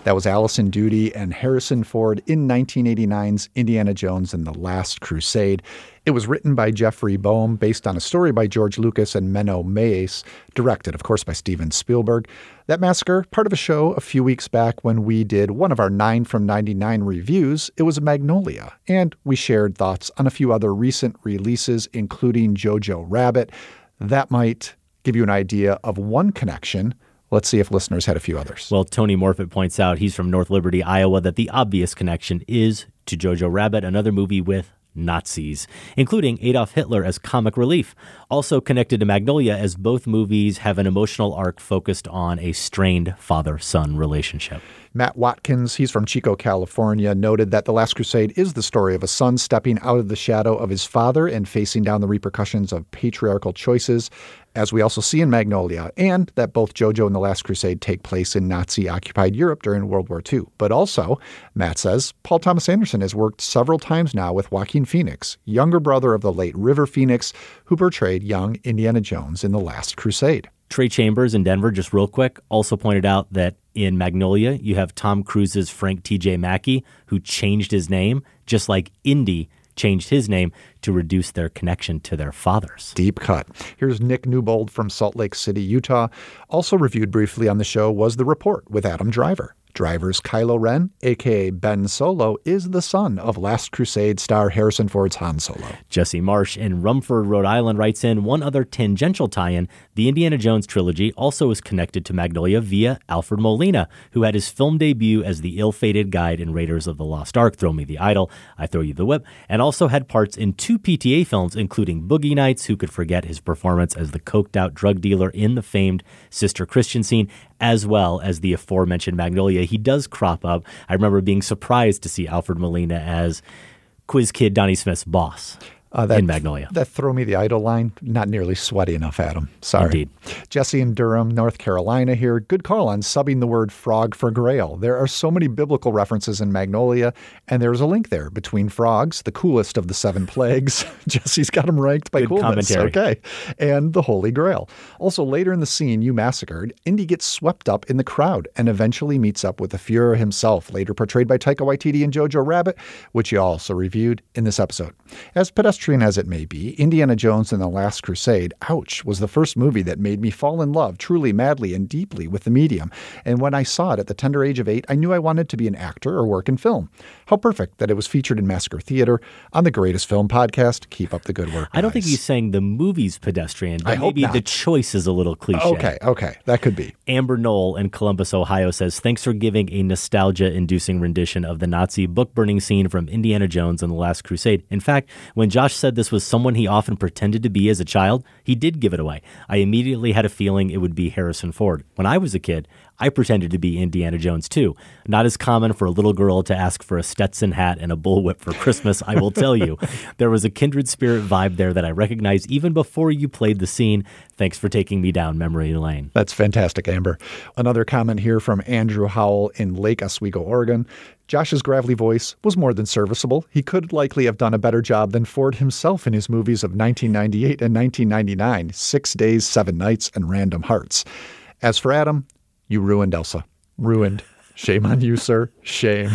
That was Allison Doody and Harrison Ford in 1989's Indiana Jones and the Last Crusade. It was written by Jeffrey Boehm, based on a story by George Lucas and Menno Meyjes, directed, of course, by Steven Spielberg. That massacre, part of a show a few weeks back when we did one of our 9 from 99 reviews. It was Magnolia, and we shared thoughts on a few other recent releases, including Jojo Rabbit. That might give you an idea of one connection. Let's see if listeners had a few others. Well, Tony Morfitt points out, he's from North Liberty, Iowa, that the obvious connection is to Jojo Rabbit, another movie with Nazis, including Adolf Hitler as comic relief. Also connected to Magnolia, as both movies have an emotional arc focused on a strained father-son relationship. Matt Watkins, he's from Chico, California, noted that The Last Crusade is the story of a son stepping out of the shadow of his father and facing down the repercussions of patriarchal choices, as we also see in Magnolia, and that both Jojo and The Last Crusade take place in Nazi-occupied Europe during World War II. But also, Matt says, Paul Thomas Anderson has worked several times now with Joaquin Phoenix, younger brother of the late River Phoenix, who portrayed young Indiana Jones in The Last Crusade. Trey Chambers in Denver, just real quick, also pointed out that in Magnolia, you have Tom Cruise's Frank T.J. Mackey, who changed his name, just like Indy changed his name to reduce their connection to their fathers. Deep cut. Here's Nick Newbold from Salt Lake City, Utah. Also reviewed briefly on the show was The Report with Adam Driver. Driver's Kylo Ren, a.k.a. Ben Solo, is the son of Last Crusade star Harrison Ford's Han Solo. Jesse Marsh in Rumford, Rhode Island writes in, one other tangential tie-in, the Indiana Jones trilogy also is connected to Magnolia via Alfred Molina, who had his film debut as the ill-fated guide in Raiders of the Lost Ark, Throw Me the Idol, I Throw You the Whip, and also had parts in 2 PTA films, including Boogie Nights, who could forget his performance as the coked-out drug dealer in the famed Sister Christian scene, as well as the aforementioned Magnolia. He does crop up. I remember being surprised to see Alfred Molina as Quiz Kid Donnie Smith's boss in Magnolia. That Throw Me the Idol line, not nearly sweaty enough, Adam. Sorry. Indeed. Jesse in Durham, North Carolina here. Good call on subbing the word frog for Grail. There are so many biblical references in Magnolia, and there's a link there between frogs, the coolest of the 7 plagues. Jesse's got them ranked by Good coolness. commentary. Okay. And the Holy Grail. Also, later in the scene you massacred, Indy gets swept up in the crowd and eventually meets up with the Fuhrer himself, later portrayed by Taika Waititi in Jojo Rabbit, which you also reviewed in this episode. As pedestrian as it may be, Indiana Jones and the Last Crusade, ouch, was the first movie that made me fall in love truly, madly, and deeply with the medium. And when I saw it at the tender age of 8, I knew I wanted to be an actor or work in film. How perfect that it was featured in Massacre Theater on the Greatest Film Podcast. Keep up the good work, guys. I don't think he's saying the movie's pedestrian, but I hope maybe not. the choice is a little cliche. Okay. That could be. Amber Knoll in Columbus, Ohio says, thanks for giving a nostalgia-inducing rendition of the Nazi book-burning scene from Indiana Jones and the Last Crusade. In fact, when Josh said this was someone he often pretended to be as a child, he did give it away. I immediately had a feeling it would be Harrison Ford. When I was a kid, I pretended to be Indiana Jones too. Not as common for a little girl to ask for a Stetson hat and a bullwhip for Christmas, I will tell you. There was a kindred spirit vibe there that I recognized even before you played the scene. Thanks for taking me down memory lane. That's fantastic, Amber. Another comment here from Andrew Howell in Lake Oswego, Oregon. Josh's gravelly voice was more than serviceable. He could likely have done a better job than Ford himself in his movies of 1998 and 1999, 6 Days, 7 Nights, and Random Hearts. As for Adam, you ruined Elsa. Ruined. Shame on you, sir. Shame.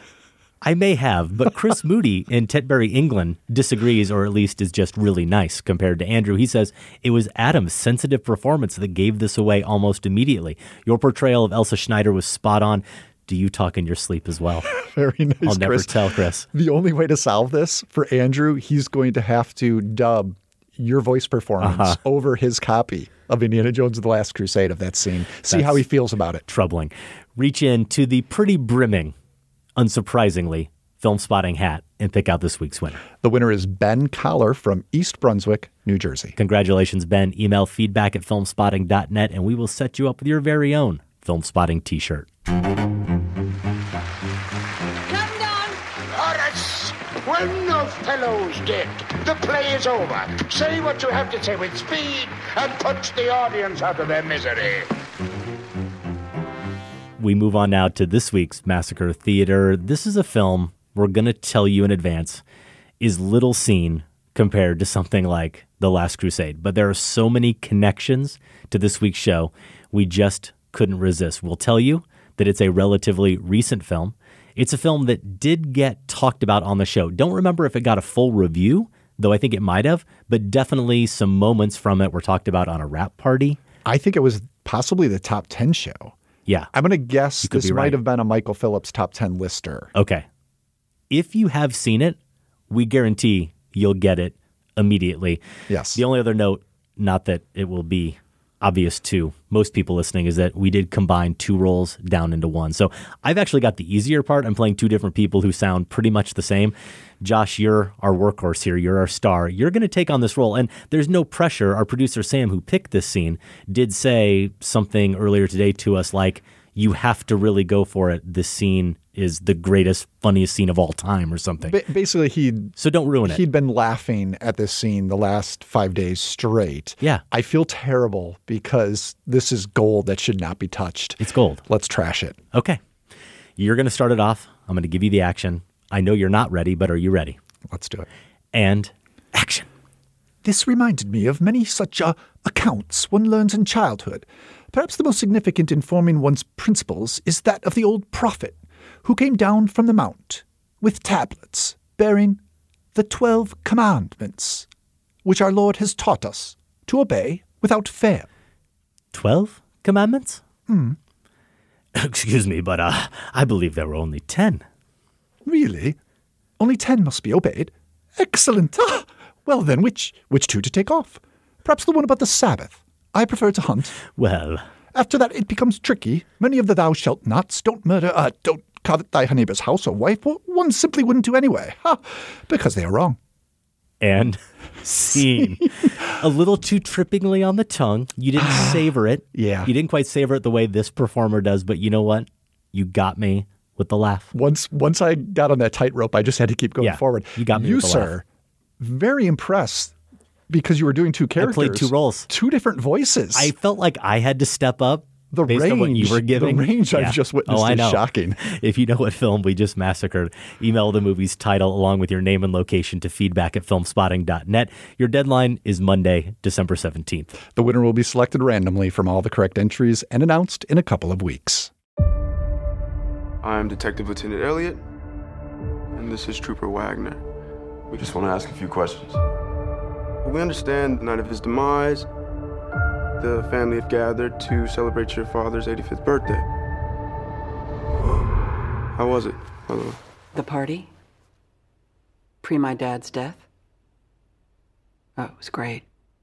I may have, but Chris Moody in Tetbury, England disagrees, or at least is just really nice compared to Andrew. He says, it was Adam's sensitive performance that gave this away almost immediately. Your portrayal of Elsa Schneider was spot on. Do you talk in your sleep as well? Very nice, I'll never Chris. tell, Chris. The only way to solve this for Andrew, he's going to have to dub your voice performance over his copy of Indiana Jones and the Last Crusade of that scene. See how he feels about it. Troubling. Reach in to the pretty brimming, unsurprisingly, Film Spotting hat and pick out this week's winner. The winner is Ben Collar from East Brunswick, New Jersey. Congratulations, Ben. Email feedback@filmspotting.net and we will set you up with your very own Film Spotting t-shirt. Horace, when the fellow's dead, the play is over. Say what you have to say with speed and put the audience out of their misery. We move on now to this week's Massacre Theater. This is a film we're going to tell you in advance is little seen compared to something like The Last Crusade. But there are so many connections to this week's show, we just couldn't resist. We'll tell you, that it's a relatively recent film. It's a film that did get talked about on the show. Don't remember if it got a full review, though I think it might have, but definitely some moments from it were talked about on a wrap party. I think it was possibly the top 10 show. Yeah. I'm going to guess this right. might have been a Michael Phillips top 10 lister. Okay. If you have seen it, we guarantee you'll get it immediately. Yes. The only other note, not that it will be obvious to most people listening, is that we did combine 2 roles down into one. So I've actually got the easier part. I'm playing 2 different people who sound pretty much the same. Josh, you're our workhorse here. You're our star. You're going to take on this role. And there's no pressure. Our producer, Sam, who picked this scene, did say something earlier today to us like, you have to really go for it. This scene is the greatest, funniest scene of all time or something. Basically, so don't ruin it. He'd been laughing at this scene the last 5 days straight. Yeah. I feel terrible because this is gold that should not be touched. It's gold. Let's trash it. Okay. You're going to start it off. I'm going to give you the action. I know you're not ready, but are you ready? Let's do it. And action. This reminded me of many such accounts one learns in childhood. Perhaps the most significant in forming one's principles is that of the old prophet who came down from the mount with tablets bearing the 12 commandments, which our Lord has taught us to obey without fail. 12 commandments? Excuse me, but I believe there were only 10. Really? Only 10 must be obeyed? Excellent. Well then, which 2 to take off? Perhaps the one about the Sabbath. I prefer to hunt. Well. After that, it becomes tricky. Many of the thou shalt nots, don't murder, don't covet thy neighbor's house or wife, one simply wouldn't do anyway. Because they are wrong. And scene. A little too trippingly on the tongue. You didn't savor it. Yeah. You didn't quite savor it the way this performer does, but you know what? You got me with the laugh. Once I got on that tightrope, I just had to keep going forward. You got me with the laugh. Sir, very impressed because you were doing 2 characters. I played 2 roles. 2 different voices. I felt like I had to step up. The based range, on what you were giving. The range I've just witnessed is shocking. If you know what film we just massacred, email the movie's title along with your name and location to feedback@filmspotting.net. Your deadline is Monday, December 17th. The winner will be selected randomly from all the correct entries and announced in a couple of weeks. I'm Detective Lieutenant Elliott, and this is Trooper Wagner. We just want to ask a few questions. We understand the night of his demise, the family have gathered to celebrate your father's 85th birthday. How was it, by the way? The party? Pre my dad's death? Oh, it was great.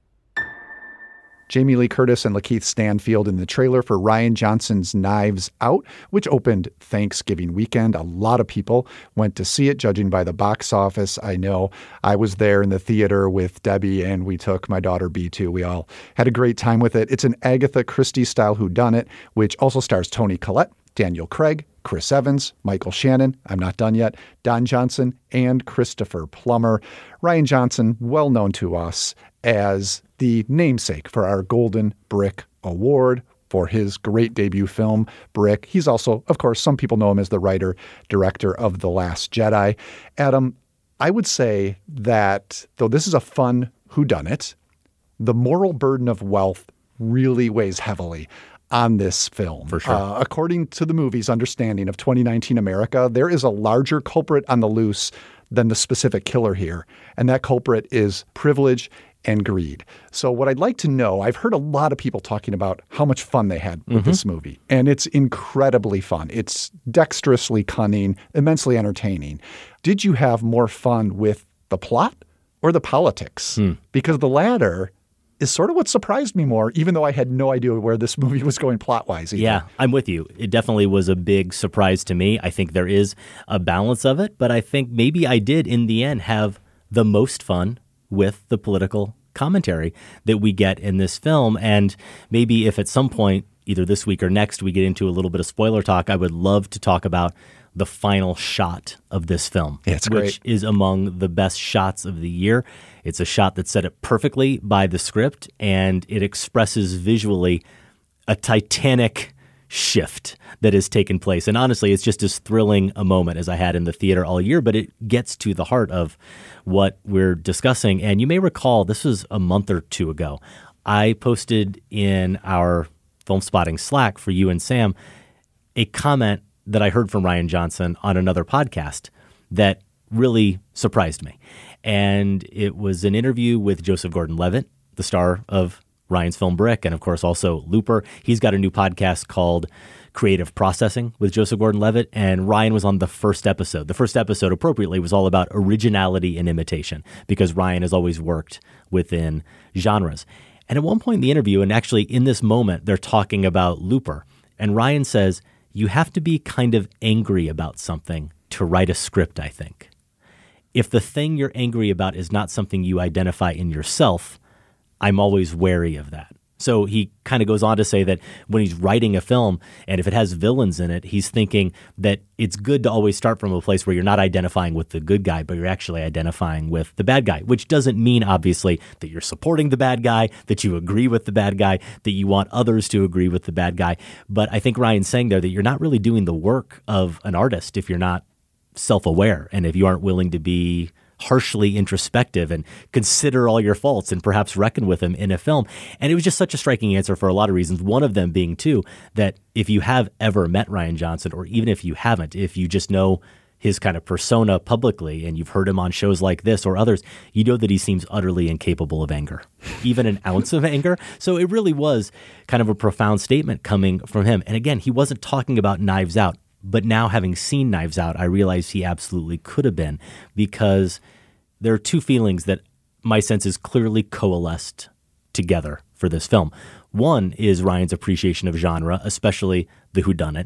Jamie Lee Curtis and Lakeith Stanfield in the trailer for Rian Johnson's Knives Out, which opened Thanksgiving weekend. A lot of people went to see it, judging by the box office. I know I was there in the theater with Debbie, and we took my daughter B2. We all had a great time with it. It's an Agatha Christie-style whodunit, which also stars Toni Collette, Daniel Craig, Chris Evans, Michael Shannon, I'm not done yet, Don Johnson, and Christopher Plummer. Rian Johnson, well known to us as the namesake for our Golden Brick Award for his great debut film, Brick. He's also, of course, some people know him as the writer, director of The Last Jedi. Adam, I would say that though this is a fun whodunit, the moral burden of wealth really weighs heavily on this film. For sure. According to the movie's understanding of 2019 America, there is a larger culprit on the loose than the specific killer here. And that culprit is privilege and greed. So what I'd like to know, I've heard a lot of people talking about how much fun they had with this movie. And it's incredibly fun. It's dexterously cunning, immensely entertaining. Did you have more fun with the plot or the politics? Because the latter is sort of what surprised me more, even though I had no idea where this movie was going plot-wise. Yeah, I'm with you. It definitely was a big surprise to me. I think there is a balance of it, but I think maybe I did, in the end, have the most fun with the political commentary that we get in this film. And maybe if at some point, either this week or next, we get into a little bit of spoiler talk, I would love to talk about the final shot of this film, which is among the best shots of the year. It's a shot that's set up perfectly by the script, and it expresses visually a titanic shift that has taken place. And honestly, it's just as thrilling a moment as I had in the theater all year, but it gets to the heart of what we're discussing. And you may recall, this was a month or two ago, I posted in our Film Spotting Slack for you and Sam a comment that I heard from Rian Johnson on another podcast that really surprised me. And it was an interview with Joseph Gordon-Levitt, the star of Ryan's film Brick, and of course also Looper. He's got a new podcast called Creative Processing with Joseph Gordon-Levitt, and Rian was on the first episode. The first episode, appropriately, was all about originality and imitation, because Rian has always worked within genres. And at one point in the interview, and actually in this moment, they're talking about Looper, and Rian says, you have to be kind of angry about something to write a script, I think. If the thing you're angry about is not something you identify in yourself, I'm always wary of that. So he kind of goes on to say that when he's writing a film, and if it has villains in it, he's thinking that it's good to always start from a place where you're not identifying with the good guy, but you're actually identifying with the bad guy, which doesn't mean, obviously, that you're supporting the bad guy, that you agree with the bad guy, that you want others to agree with the bad guy. But I think Ryan's saying there that you're not really doing the work of an artist if you're not self-aware and if you aren't willing to be harshly introspective and consider all your faults and perhaps reckon with them in a film. And it was just such a striking answer for a lot of reasons. One of them being, too, that if you have ever met Rian Johnson, or even if you haven't, if you just know his kind of persona publicly and you've heard him on shows like this or others, you know that he seems utterly incapable of anger, even an ounce of anger. So it really was kind of a profound statement coming from him. And again, he wasn't talking about Knives Out. But now, having seen Knives Out, I realize he absolutely could have been, because there are two feelings that my sense is clearly coalesced together for this film. One is Ryan's appreciation of genre, especially the whodunit,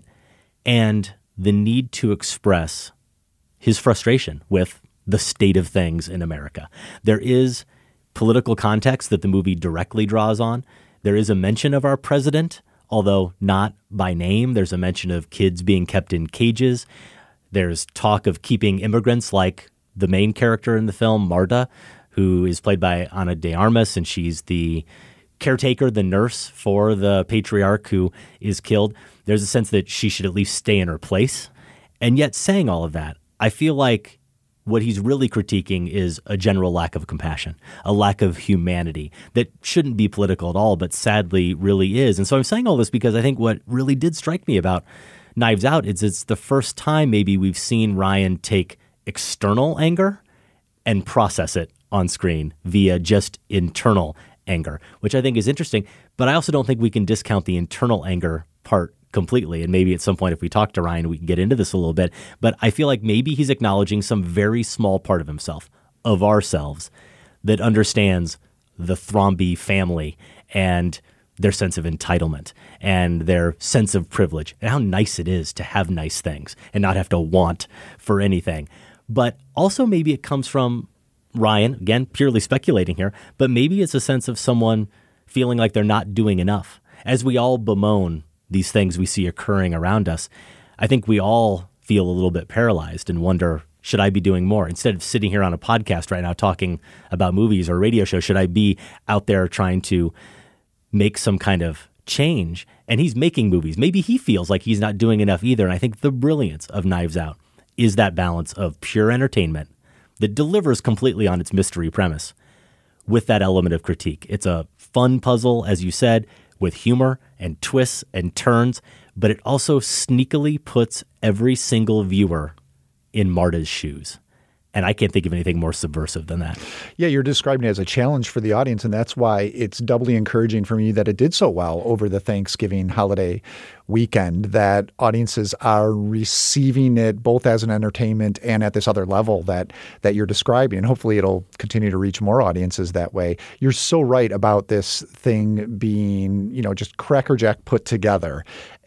and the need to express his frustration with the state of things in America. There is political context that the movie directly draws on. There is a mention of our president, although not by name. There's a mention of kids being kept in cages. There's talk of keeping immigrants, like the main character in the film, Marta, who is played by Ana de Armas, and she's the caretaker, the nurse for the patriarch who is killed. There's a sense that she should at least stay in her place. And yet, saying all of that, I feel like what he's really critiquing is a general lack of compassion, a lack of humanity that shouldn't be political at all, but sadly really is. And so I'm saying all this because I think what really did strike me about Knives Out is it's the first time maybe we've seen Ryan take external anger and process it on screen via just internal anger, which I think is interesting. But I also don't think we can discount the internal anger part completely. And maybe at some point, if we talk to Ryan, we can get into this a little bit. But I feel like maybe he's acknowledging some very small part of himself, of ourselves, that understands the Thrombey family and their sense of entitlement and their sense of privilege and how nice it is to have nice things and not have to want for anything. But also maybe it comes from Ryan, again, purely speculating here, but maybe it's a sense of someone feeling like they're not doing enough. As we all bemoan these things we see occurring around us, I think we all feel a little bit paralyzed and wonder, should I be doing more? Instead of sitting here on a podcast right now talking about movies or a radio show, should I be out there trying to make some kind of change? And he's making movies. Maybe he feels like he's not doing enough either. And I think the brilliance of Knives Out is that balance of pure entertainment that delivers completely on its mystery premise with that element of critique. It's a fun puzzle, as you said, with humor and twists and turns, but it also sneakily puts every single viewer in Marta's shoes. And I can't think of anything more subversive than that. Yeah, you're describing it as a challenge for the audience, and that's why it's doubly encouraging for me that it did so well over the Thanksgiving holiday weekend, that audiences are receiving it both as an entertainment and at this other level that you're describing. And hopefully it'll continue to reach more audiences that way. You're so right about this thing being, just crackerjack put together.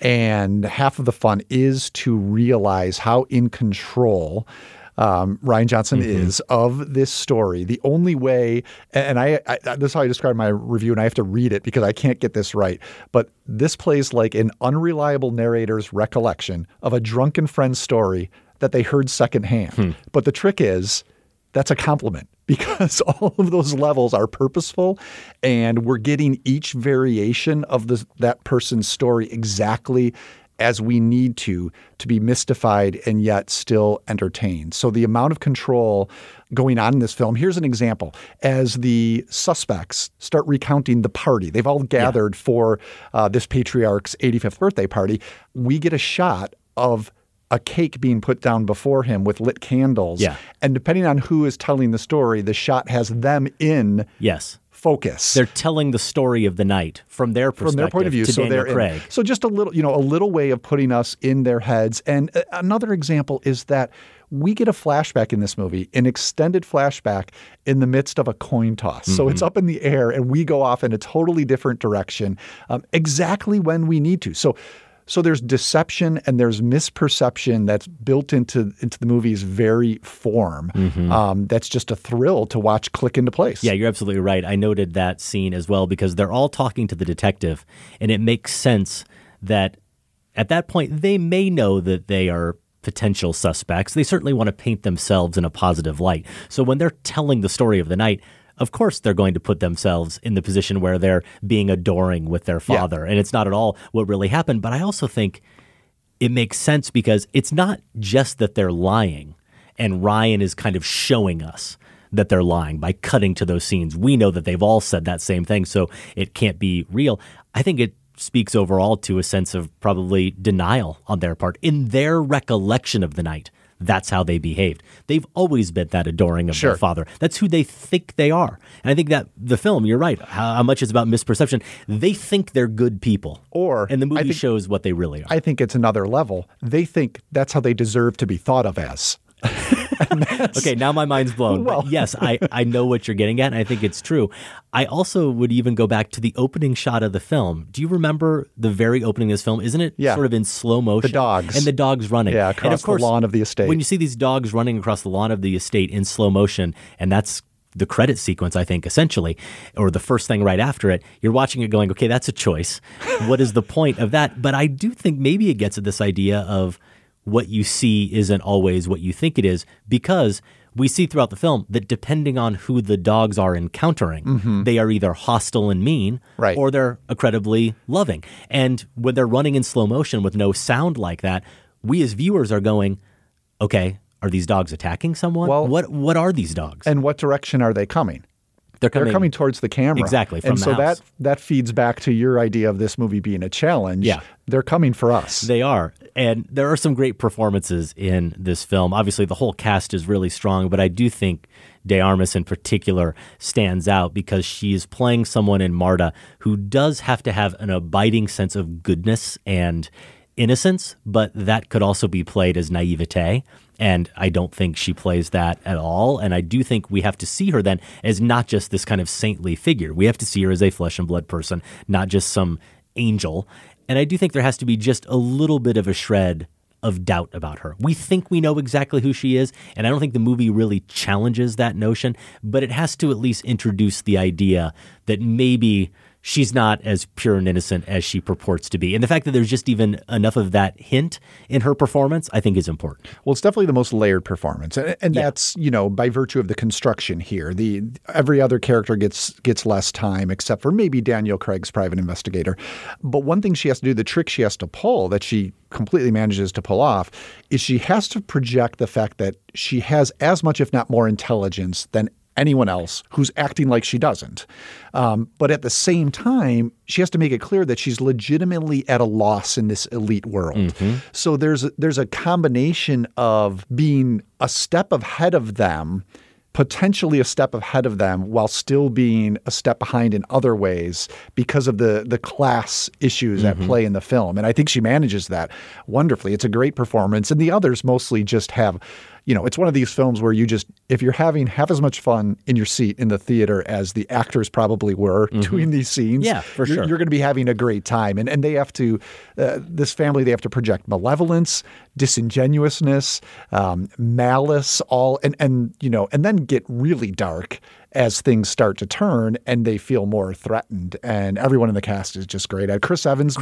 And half of the fun is to realize how in control Rian Johnson is of this story. The only way, and I this is how I describe my review, and I have to read it because I can't get this right, but this plays like an unreliable narrator's recollection of a drunken friend's story that they heard secondhand. But the trick is, that's a compliment because all of those levels are purposeful and we're getting each variation of that person's story exactly as we need to be mystified and yet still entertained. So the amount of control going on in this film, here's an example. As the suspects start recounting the party, they've all gathered for this patriarch's 85th birthday party, we get a shot of a cake being put down before him with lit candles. Yeah. And depending on who is telling the story, the shot has them in focus. They're telling the story of the night from their perspective, from their point of view. to So Daniel they're Craig. So just a little way of putting us in their heads. And another example is that we get a flashback in this movie, an extended flashback in the midst of a coin toss. So it's up in the air and we go off in a totally different direction exactly when we need to. So there's deception and there's misperception that's built into the movie's very form. That's just a thrill to watch click into place. Yeah, you're absolutely right. I noted that scene as well because they're all talking to the detective, and it makes sense that at that point they may know that they are potential suspects. They certainly want to paint themselves in a positive light. So when they're telling the story of the night, of course they're going to put themselves in the position where they're being adoring with their father. And it's not at all what really happened. But I also think it makes sense because it's not just that they're lying and Ryan is kind of showing us that they're lying by cutting to those scenes. We know that they've all said that same thing, so it can't be real. I think it speaks overall to a sense of probably denial on their part. In their recollection of the night, that's how they behaved. They've always been that adoring of their father. That's who they think they are. And I think that the film, you're right, how much is about misperception. They think they're good people. And the movie shows what they really are. I think it's another level. They think that's how they deserve to be thought of as. Okay, now my mind's blown. But yes, I know what you're getting at, and I think it's true. I also would even go back to the opening shot of the film. Do you remember the very opening of this film? Isn't it sort of in slow motion? The dogs. And the dogs running. Yeah, across and of course, the lawn of the estate. When you see these dogs running across the lawn of the estate in slow motion, and that's the credit sequence, I think, essentially, or the first thing right after it, you're watching it going, okay, that's a choice. What is the point of that? But I do think maybe it gets at this idea of what you see isn't always what you think it is, because we see throughout the film that depending on who the dogs are encountering, they are either hostile and mean or they're incredibly loving. And when they're running in slow motion with no sound like that, we as viewers are going, okay, are these dogs attacking someone? Well, what are these dogs? And what direction are they coming? They're coming towards the camera. Exactly, from and the so house. that feeds back to your idea of this movie being a challenge. Yeah. They're coming for us. They are. And there are some great performances in this film. Obviously, the whole cast is really strong, but I do think De Armas in particular stands out because she's playing someone in Marta who does have to have an abiding sense of goodness and innocence, but that could also be played as naivete. And I don't think she plays that at all. And I do think we have to see her then as not just this kind of saintly figure. We have to see her as a flesh and blood person, not just some angel. And I do think there has to be just a little bit of a shred of doubt about her. We think we know exactly who she is, and I don't think the movie really challenges that notion, but it has to at least introduce the idea that maybe she's not as pure and innocent as she purports to be. And the fact that there's just even enough of that hint in her performance, I think is important. Well, it's definitely the most layered performance. And that's, by virtue of the construction here. Every other character gets less time except for maybe Daniel Craig's private investigator. But one thing she has to do, the trick she has to pull that she completely manages to pull off, is she has to project the fact that she has as much, if not more, intelligence than anyone else who's acting like she doesn't. But at the same time, she has to make it clear that she's legitimately at a loss in this elite world. So there's a combination of being a step ahead of them, potentially a step ahead of them, while still being a step behind in other ways because of the class issues at play in the film. And I think she manages that wonderfully. It's a great performance. And the others mostly just have, it's one of these films where if you're having half as much fun in your seat in the theater as the actors probably were doing these scenes, for sure. You're going to be having a great time. And they have to, this family, they have to project malevolence, disingenuousness, malice, and then get really dark as things start to turn and they feel more threatened. And everyone in the cast is just great. Chris Evans,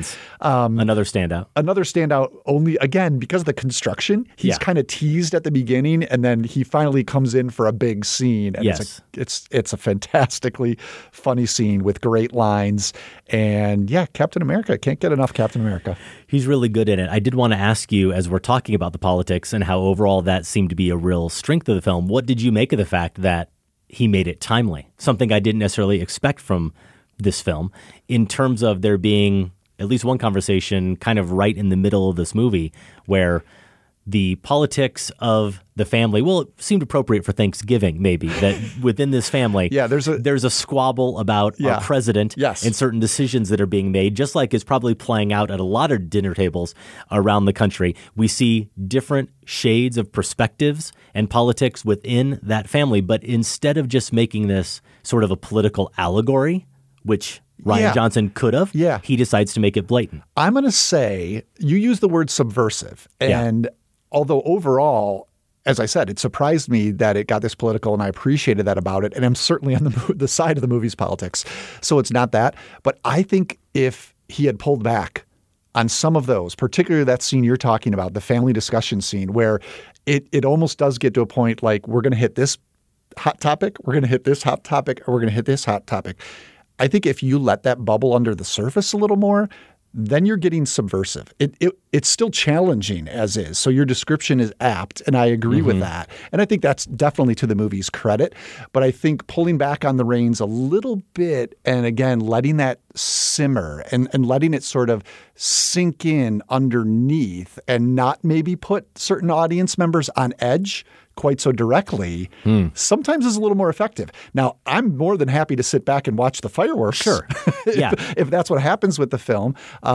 another standout. Another standout only, again, because of the construction. He's kind of teased at the beginning, and then he finally comes in for a big scene. And it's a fantastically funny scene with great lines. And yeah, Captain America. Can't get enough Captain America. He's really good in it. I did want to ask you, as we're talking about the politics and how overall that seemed to be a real strength of the film, what did you make of the fact that he made it timely? Something I didn't necessarily expect from this film, in terms of there being at least one conversation kind of right in the middle of this movie where the politics of the family, well, it seemed appropriate for Thanksgiving, maybe, that within this family, there's a squabble about our president and certain decisions that are being made, just like is probably playing out at a lot of dinner tables around the country. We see different shades of perspectives and politics within that family, but instead of just making this sort of a political allegory, which Rian Johnson could have, he decides to make it blatant. I'm going to say, you use the word subversive, and although overall, as I said, it surprised me that it got this political, and I appreciated that about it. And I'm certainly on the side of the movie's politics. So it's not that. But I think if he had pulled back on some of those, particularly that scene you're talking about, the family discussion scene, where it almost does get to a point like, we're going to hit this hot topic, we're going to hit this hot topic, or we're going to hit this hot topic. I think if you let that bubble under the surface a little more, then you're getting subversive. It's still challenging as is. So your description is apt, and I agree with that. And I think that's definitely to the movie's credit. But I think pulling back on the reins a little bit, and again, letting that simmer and letting it sort of sink in underneath, and not maybe put certain audience members on edge quite so directly, sometimes is a little more effective. Now, I'm more than happy to sit back and watch the fireworks. Sure. if that's what happens with the film.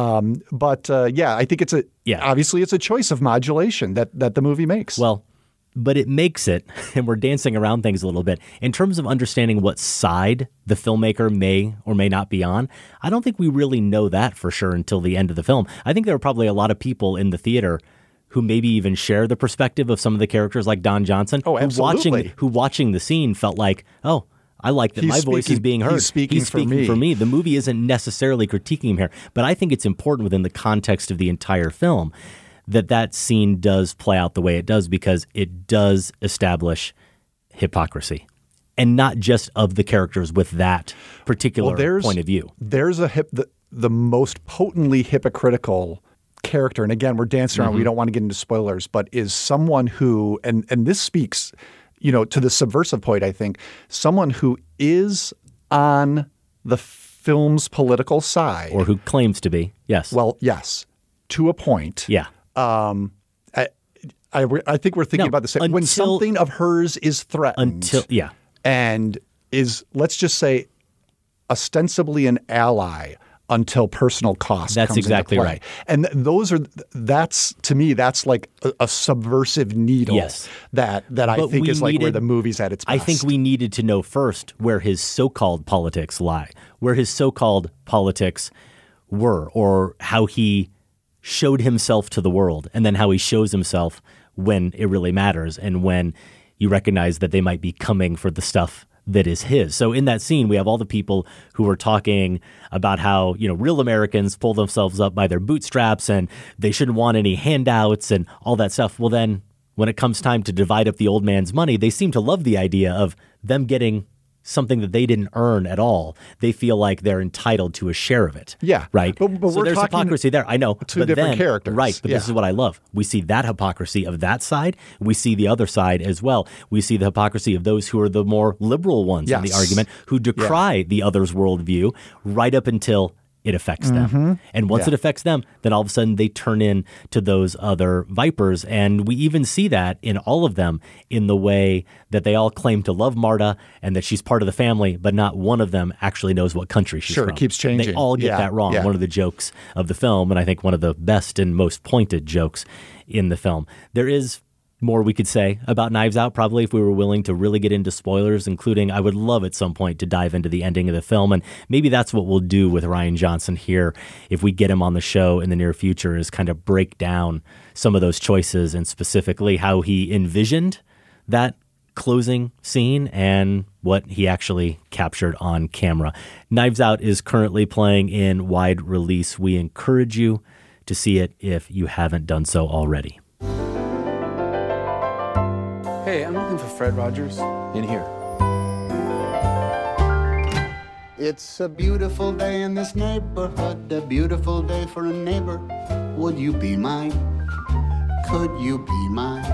But I think obviously it's a choice of modulation that the movie makes. Well, but it makes it, and we're dancing around things a little bit, in terms of understanding what side the filmmaker may or may not be on. I don't think we really know that for sure until the end of the film. I think there are probably a lot of people in the theater who maybe even share the perspective of some of the characters like Don Johnson. Oh, absolutely. Who watching the scene felt like, oh, I like that my voice is being heard. He's speaking for me. The movie isn't necessarily critiquing him here, but I think it's important within the context of the entire film that scene does play out the way it does, because it does establish hypocrisy. And not just of the characters with that particular point of view. There's the most potently hypocritical character, and again, we're dancing around. We don't want to get into spoilers, but is someone who, and this speaks, to the subversive point, I think, someone who is on the film's political side. Or who claims to be, yes. Well, yes, to a point. Yeah. I think we're thinking about the same. When something of hers is threatened. And is, let's just say, ostensibly an ally until personal cost That's comes exactly into play. right. And to me, that's like a subversive needle that I think is like where the movie's at its best. I think we needed to know first where his so-called politics lie, where his so-called politics were, or how he showed himself to the world, and then how he shows himself when it really matters, and when you recognize that they might be coming for the stuff that is his. So in that scene, we have all the people who are talking about how, real Americans pull themselves up by their bootstraps and they shouldn't want any handouts and all that stuff. Well, then when it comes time to divide up the old man's money, they seem to love the idea of them getting something that they didn't earn at all. They feel like they're entitled to a share of it. Yeah. Right? But so we're there's talking hypocrisy there. I know. Two different characters. Right. But this is what I love. We see that hypocrisy of that side. We see the other side as well. We see the hypocrisy of those who are the more liberal ones in the argument, who decry the other's worldview right up until it affects them. And once it affects them, then all of a sudden they turn in to those other vipers. And we even see that in all of them, in the way that they all claim to love Marta and that she's part of the family, but not one of them actually knows what country she's from. Sure, it keeps changing. They all get that wrong. One of the jokes of the film, and I think one of the best and most pointed jokes in the film. There is more we could say about Knives Out, probably, if we were willing to really get into spoilers, including I would love at some point to dive into the ending of the film. And maybe that's what we'll do with Rian Johnson here if we get him on the show in the near future, is kind of break down some of those choices and specifically how he envisioned that closing scene and what he actually captured on camera. Knives Out is currently playing in wide release. We encourage you to see it if you haven't done so already. Hey, I'm looking for Fred Rogers. In here. It's a beautiful day in this neighborhood, a beautiful day for a neighbor. Would you be mine? Could you be mine?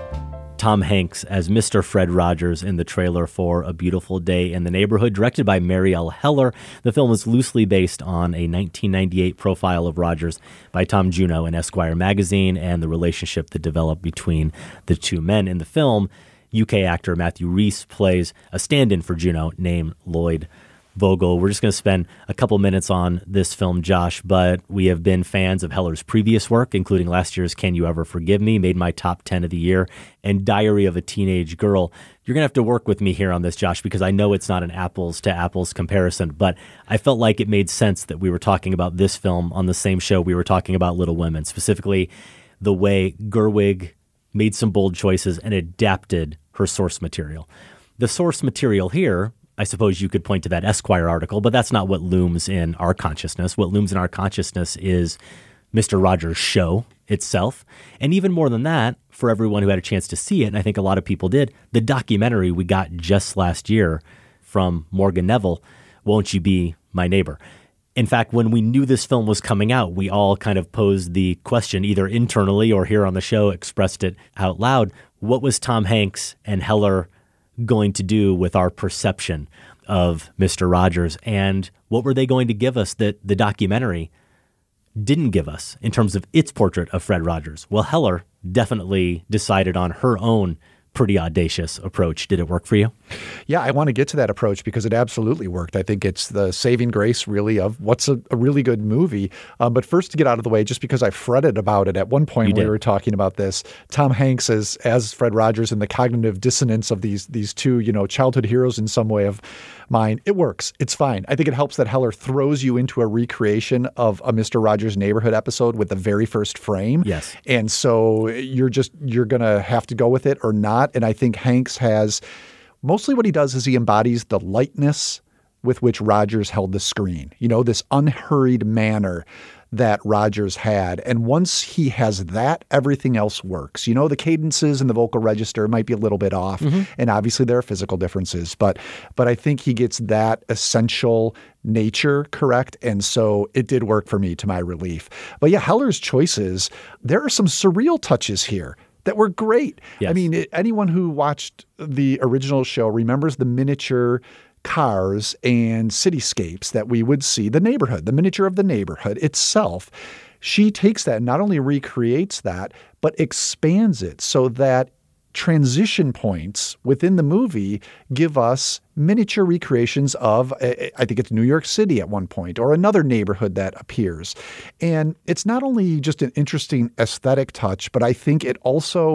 Tom Hanks as Mr. Fred Rogers in the trailer for A Beautiful Day in the Neighborhood, directed by Marielle Heller. The film is loosely based on a 1998 profile of Rogers by Tom Juneau in Esquire magazine and the relationship that developed between the two men. In the film, UK actor Matthew Rhys plays a stand-in for Juneau named Lloyd Vogel. We're just going to spend a couple minutes on this film, Josh, but we have been fans of Heller's previous work, including last year's Can You Ever Forgive Me, made my top 10 of the year, and Diary of a Teenage Girl. You're going to have to work with me here on this, Josh, because I know it's not an apples-to-apples comparison, but I felt like it made sense that we were talking about this film on the same show we were talking about Little Women, specifically the way Gerwig made some bold choices and adapted her source material. The source material here, I suppose you could point to that Esquire article, but that's not what looms in our consciousness. What looms in our consciousness is Mr. Rogers' show itself. And even more than that, for everyone who had a chance to see it, and I think a lot of people did, the documentary we got just last year from Morgan Neville, Won't You Be My Neighbor? In fact, when we knew this film was coming out, we all kind of posed the question, either internally or here on the show, expressed it out loud. What was Tom Hanks and Heller going to do with our perception of Mr. Rogers, and what were they going to give us that the documentary didn't give us in terms of its portrait of Fred Rogers? Well, Heller definitely decided on her own pretty audacious approach. Did it work for you? Yeah, I want to get to that approach because it absolutely worked. I think it's the saving grace, really, of what's a really good movie. But first, to get out of the way, just because I fretted about it at one point when we were talking about this, Tom Hanks as Fred Rogers and the cognitive dissonance of these two, childhood heroes in some way of mine, it works. It's fine. I think it helps that Heller throws you into a recreation of a Mr. Rogers' Neighborhood episode with the very first frame. Yes. And so you're going to have to go with it or not. And I think Hanks has mostly what he does is he embodies the lightness with which Rogers held the screen, this unhurried manner that Rogers had. And once he has that, everything else works. The cadences and the vocal register might be a little bit off. Mm-hmm. And obviously there are physical differences, but I think he gets that essential nature correct. And so it did work for me to my relief. But yeah, Heller's choices, there are some surreal touches here that were great. Yes. I mean, anyone who watched the original show remembers the miniature cars and cityscapes that we would see, the neighborhood, the miniature of the neighborhood itself. She takes that and not only recreates that, but expands it so that transition points within the movie give us miniature recreations of, I think it's New York City at one point, or another neighborhood that appears. And it's not only just an interesting aesthetic touch, but I think it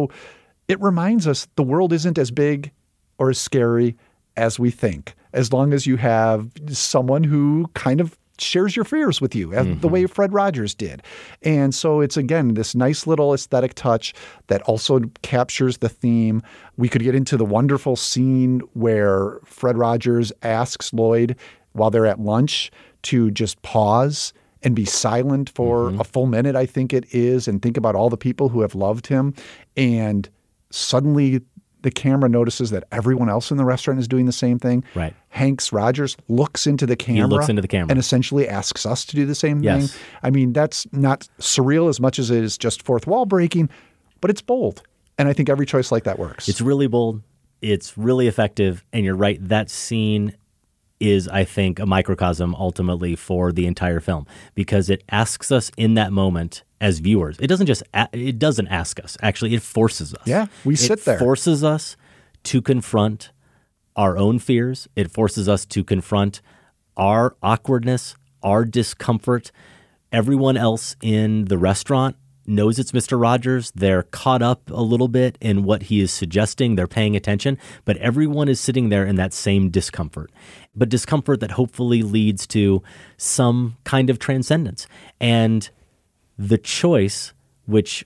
reminds us the world isn't as big or as scary as we think, as long as you have someone who kind of shares your fears with you, the way Fred Rogers did. And so it's, again, this nice little aesthetic touch that also captures the theme. We could get into the wonderful scene where Fred Rogers asks Lloyd while they're at lunch to just pause and be silent for a full minute, I think it is, and think about all the people who have loved him. And suddenly the camera notices that everyone else in the restaurant is doing the same thing. Right. Hanks Rogers looks into the camera. He looks into the camera. And essentially asks us to do the same Yes. thing. I mean, that's not surreal as much as it is just fourth wall breaking, but it's bold. And I think every choice like that works. It's really bold. It's really effective. And you're right. That scene is, I think, a microcosm ultimately for the entire film, because it asks us in that moment as viewers. It doesn't ask us. Actually, it forces us. Yeah, we sit there. It forces us to confront our own fears. It forces us to confront our awkwardness, our discomfort. Everyone else in the restaurant knows it's Mr. Rogers. They're caught up a little bit in what he is suggesting. They're paying attention, but everyone is sitting there in that same discomfort, but discomfort that hopefully leads to some kind of transcendence. And the choice, which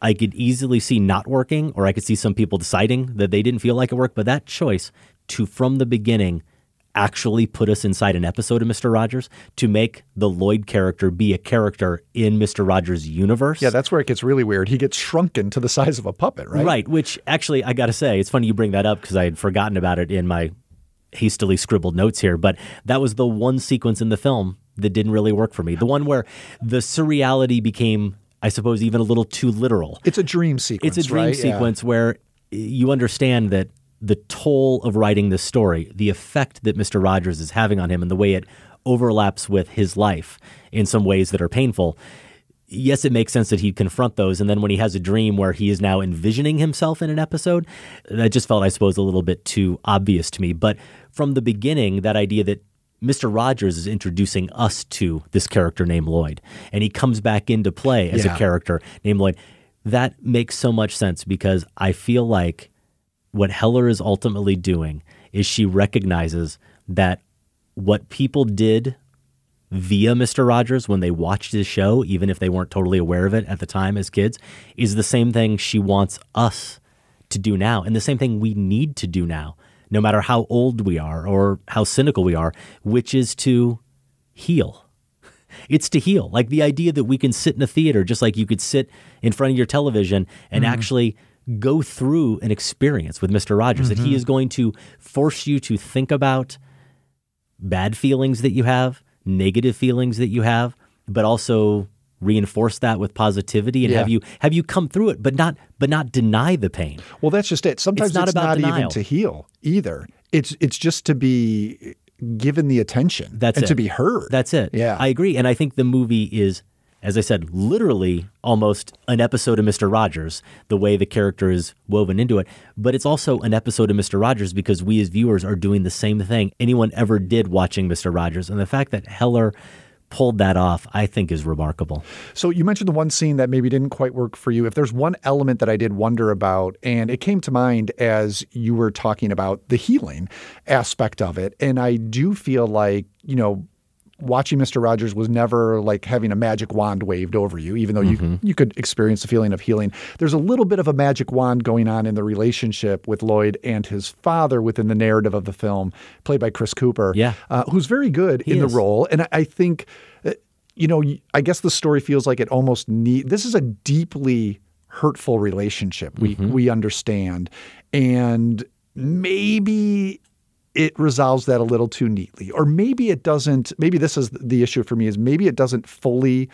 I could easily see not working, or I could see some people deciding that they didn't feel like it worked. But that choice to, from the beginning, actually put us inside an episode of Mr. Rogers, to make the Lloyd character be a character in Mr. Rogers' universe. Yeah, that's where it gets really weird. He gets shrunken to the size of a puppet, right? Right, which actually, I got to say, it's funny you bring that up because I had forgotten about it in my hastily scribbled notes here, but that was the one sequence in the film that didn't really work for me. The one where the surreality became, I suppose, even a little too literal. It's a dream sequence, It's a dream right? sequence where you understand that the toll of writing this story, the effect that Mr. Rogers is having on him and the way it overlaps with his life in some ways that are painful. Yes, it makes sense that he'd confront those. And then when he has a dream where he is now envisioning himself in an episode, that just felt, I suppose, a little bit too obvious to me. But from the beginning, that idea that Mr. Rogers is introducing us to this character named Lloyd, and he comes back into play as a character named Lloyd, that makes so much sense because I feel like what Heller is ultimately doing is she recognizes that what people did via Mr. Rogers when they watched his show, even if they weren't totally aware of it at the time as kids, is the same thing she wants us to do now, and the same thing we need to do now, no matter how old we are or how cynical we are, which is to heal. It's to heal. Like the idea that we can sit in a theater just like you could sit in front of your television and actually go through an experience with Mr. Rogers, that he is going to force you to think about bad feelings that you have, negative feelings that you have, but also reinforce that with positivity and have you come through it, but not deny the pain. Well, that's just it. Sometimes it's not even to heal either. It's just to be given the attention and to be heard. That's it. Yeah. I agree. And I think the movie is, as I said, literally almost an episode of Mr. Rogers, the way the character is woven into it. But it's also an episode of Mr. Rogers because we as viewers are doing the same thing anyone ever did watching Mr. Rogers. And the fact that Heller pulled that off, I think, is remarkable. So you mentioned the one scene that maybe didn't quite work for you. If there's one element that I did wonder about, and it came to mind as you were talking about the healing aspect of it, and I do feel like, watching Mr. Rogers was never like having a magic wand waved over you, even though you could experience the feeling of healing. There's a little bit of a magic wand going on in the relationship with Lloyd and his father within the narrative of the film, played by Chris Cooper, who's very good in the role. And I think, I guess the story feels like it almost this is a deeply hurtful relationship. We understand. And maybe it resolves that a little too neatly. Or maybe it doesn't. Maybe this is the issue for me, is maybe it doesn't fully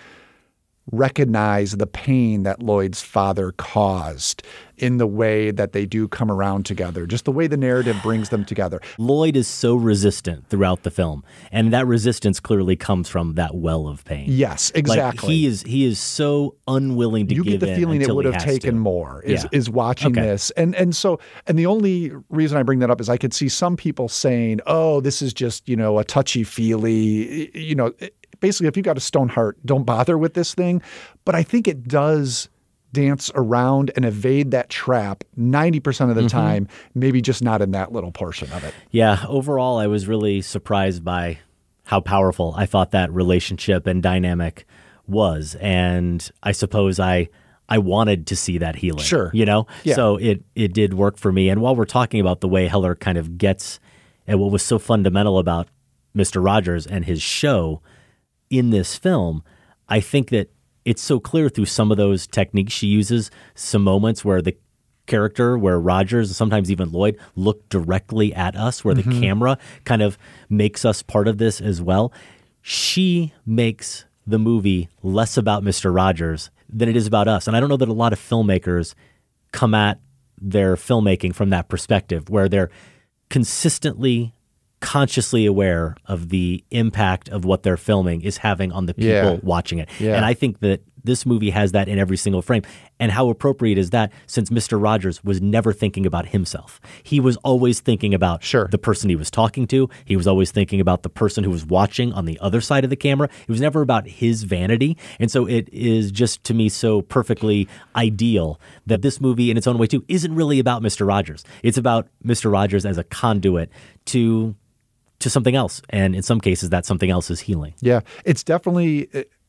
recognize the pain that Lloyd's father caused in the way that they do come around together, just the way the narrative brings them together. Lloyd is so resistant throughout the film, and that resistance clearly comes from that well of pain. Yes, exactly. Like he is so unwilling to give in. You get the feeling it would have taken more is watching this. And the only reason I bring that up is I could see some people saying, oh, this is just, a touchy-feely, basically, if you've got a stone heart, don't bother with this thing. But I think it does dance around and evade that trap 90% of the time, maybe just not in that little portion of it. Yeah, overall, I was really surprised by how powerful I thought that relationship and dynamic was. And I suppose I wanted to see that healing. Sure. Yeah. So it did work for me. And while we're talking about the way Heller kind of gets at what was so fundamental about Mr. Rogers and his show in this film, I think that it's so clear through some of those techniques she uses, some moments where the character, where Rogers and sometimes even Lloyd look directly at us, where the camera kind of makes us part of this as well. She makes the movie less about Mr. Rogers than it is about us. And I don't know that a lot of filmmakers come at their filmmaking from that perspective, where they're consistently consciously aware of the impact of what they're filming is having on the people watching it. Yeah. And I think that this movie has that in every single frame. And how appropriate is that, since Mr. Rogers was never thinking about himself. He was always thinking about the person he was talking to. He was always thinking about the person who was watching on the other side of the camera. It was never about his vanity. And so it is just, to me, so perfectly ideal that this movie in its own way too isn't really about Mr. Rogers. It's about Mr. Rogers as a conduit to something else. And in some cases, that something else is healing. Yeah, it's definitely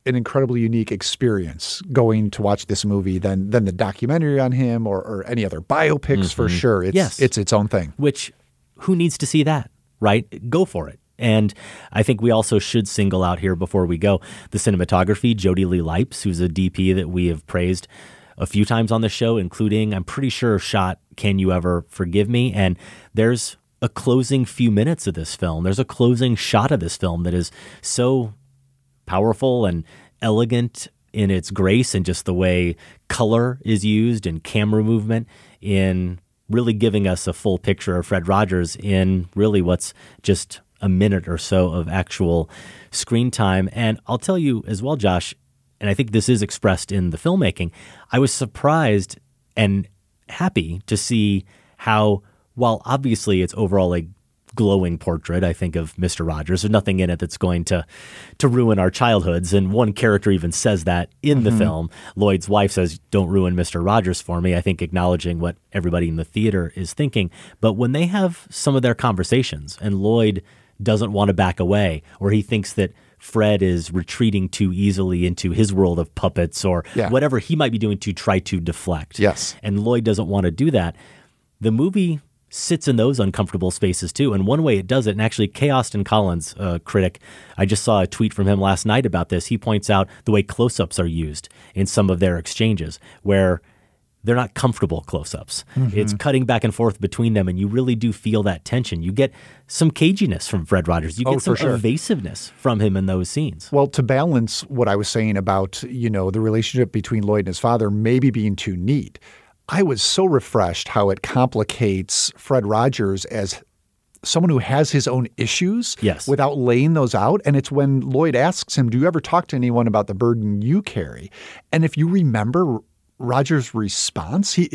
an incredibly unique experience going to watch this movie than the documentary on him or any other biopics for sure. It's its own thing. Which, who needs to see that, right? Go for it. And I think we also should single out here before we go the cinematography. Jody Lee Lipes, who's a DP that we have praised a few times on the show, including, I'm pretty sure, shot Can You Ever Forgive Me? And there's a closing few minutes of this film. There's a closing shot of this film that is so powerful and elegant in its grace and just the way color is used and camera movement in really giving us a full picture of Fred Rogers in really what's just a minute or so of actual screen time. And I'll tell you as well, Josh, and I think this is expressed in the filmmaking, I was surprised and happy to see how, while obviously it's overall a glowing portrait, I think, of Mr. Rogers, there's nothing in it that's going to ruin our childhoods. And one character even says that in the film. Lloyd's wife says, "Don't ruin Mr. Rogers for me," I think acknowledging what everybody in the theater is thinking. But when they have some of their conversations and Lloyd doesn't want to back away, or he thinks that Fred is retreating too easily into his world of puppets or whatever he might be doing to try to deflect. Yes. And Lloyd doesn't want to do that. The movie sits in those uncomfortable spaces too. And one way it does it, and actually Kay Austin Collins, a critic, I just saw a tweet from him last night about this. He points out the way close-ups are used in some of their exchanges where they're not comfortable close-ups. It's cutting back and forth between them, and you really do feel that tension. You get some caginess from Fred Rogers. You get some evasiveness from him in those scenes. Well, to balance what I was saying about, the relationship between Lloyd and his father maybe being too neat, I was so refreshed how it complicates Fred Rogers as someone who has his own issues without laying those out. And it's when Lloyd asks him, "Do you ever talk to anyone about the burden you carry?" And if you remember Rogers' response, he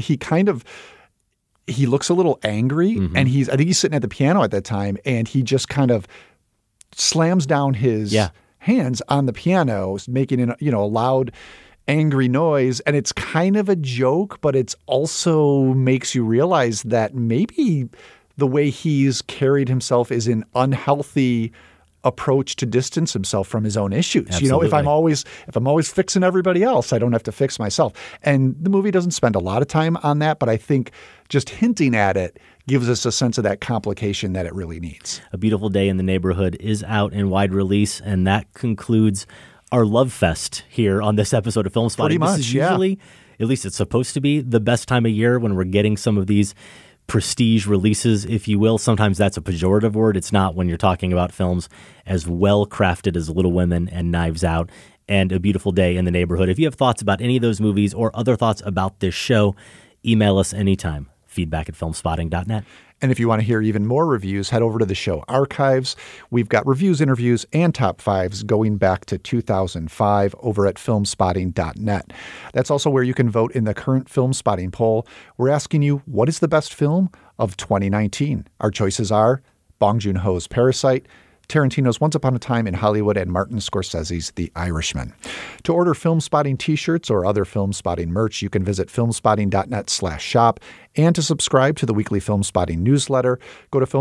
looks a little angry, and I think he's sitting at the piano at that time, and he just kind of slams down his hands on the piano, making a loud, angry noise. And it's kind of a joke, but it's also makes you realize that maybe the way he's carried himself is an unhealthy approach to distance himself from his own issues. Absolutely. If I'm always fixing everybody else, I don't have to fix myself. And the movie doesn't spend a lot of time on that, but I think just hinting at it gives us a sense of that complication that it really needs. A Beautiful Day in the Neighborhood is out in wide release, and that concludes our love fest here on this episode of Film Spotting. Pretty much, this is usually, at least it's supposed to be, the best time of year when we're getting some of these prestige releases, if you will. Sometimes that's a pejorative word. It's not when you're talking about films as well crafted as Little Women and Knives Out and A Beautiful Day in the Neighborhood. If you have thoughts about any of those movies or other thoughts about this show, email us anytime. feedback@filmspotting.net. And if you want to hear even more reviews, head over to the show archives. We've got reviews, interviews, and top fives going back to 2005 over at filmspotting.net. That's also where you can vote in the current Film Spotting poll. We're asking you, what is the best film of 2019? Our choices are Bong Joon-ho's Parasite, Tarantino's Once Upon a Time in Hollywood, and Martin Scorsese's The Irishman. To order Film Spotting t-shirts or other Film Spotting merch, you can visit filmspotting.net/shop. And to subscribe to the weekly Film Spotting newsletter, go to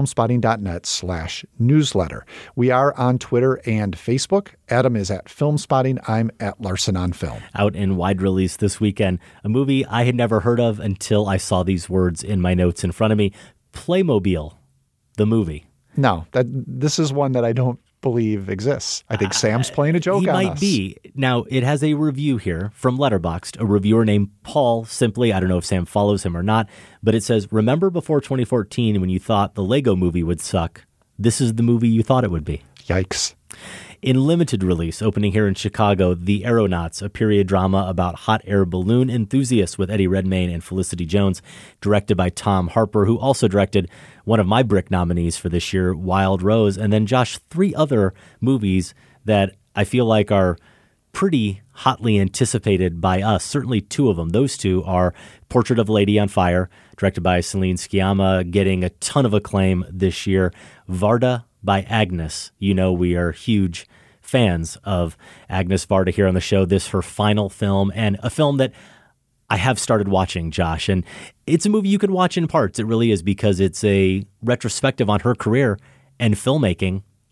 filmspotting.net/newsletter. We are on Twitter and Facebook. Adam is at Film Spotting. I'm at Larson on Film. Out in wide release this weekend, a movie I had never heard of until I saw these words in my notes in front of me. Playmobil, the movie. No, this is one that I don't believe exists. I think Sam's playing a joke on us. He might be. Now, it has a review here from Letterboxd, a reviewer named Paul Simply. I don't know if Sam follows him or not, but it says, "Remember before 2014 when you thought the Lego movie would suck? This is the movie you thought it would be." Yikes. In limited release, opening here in Chicago, The Aeronauts, a period drama about hot air balloon enthusiasts with Eddie Redmayne and Felicity Jones, directed by Tom Harper, who also directed one of my Brick nominees for this year, Wild Rose. And then, Josh, 3 other movies that I feel like are pretty hotly anticipated by us. Certainly 2 of them. Those 2 are Portrait of a Lady on Fire, directed by Celine Sciamma, getting a ton of acclaim this year. Varda by Agnes. You know we are huge fans of Agnes Varda here on the show. This her final film, and a film that I have started watching, Josh. And it's a movie you can watch in parts. It really is, because it's a retrospective on her career and filmmaking.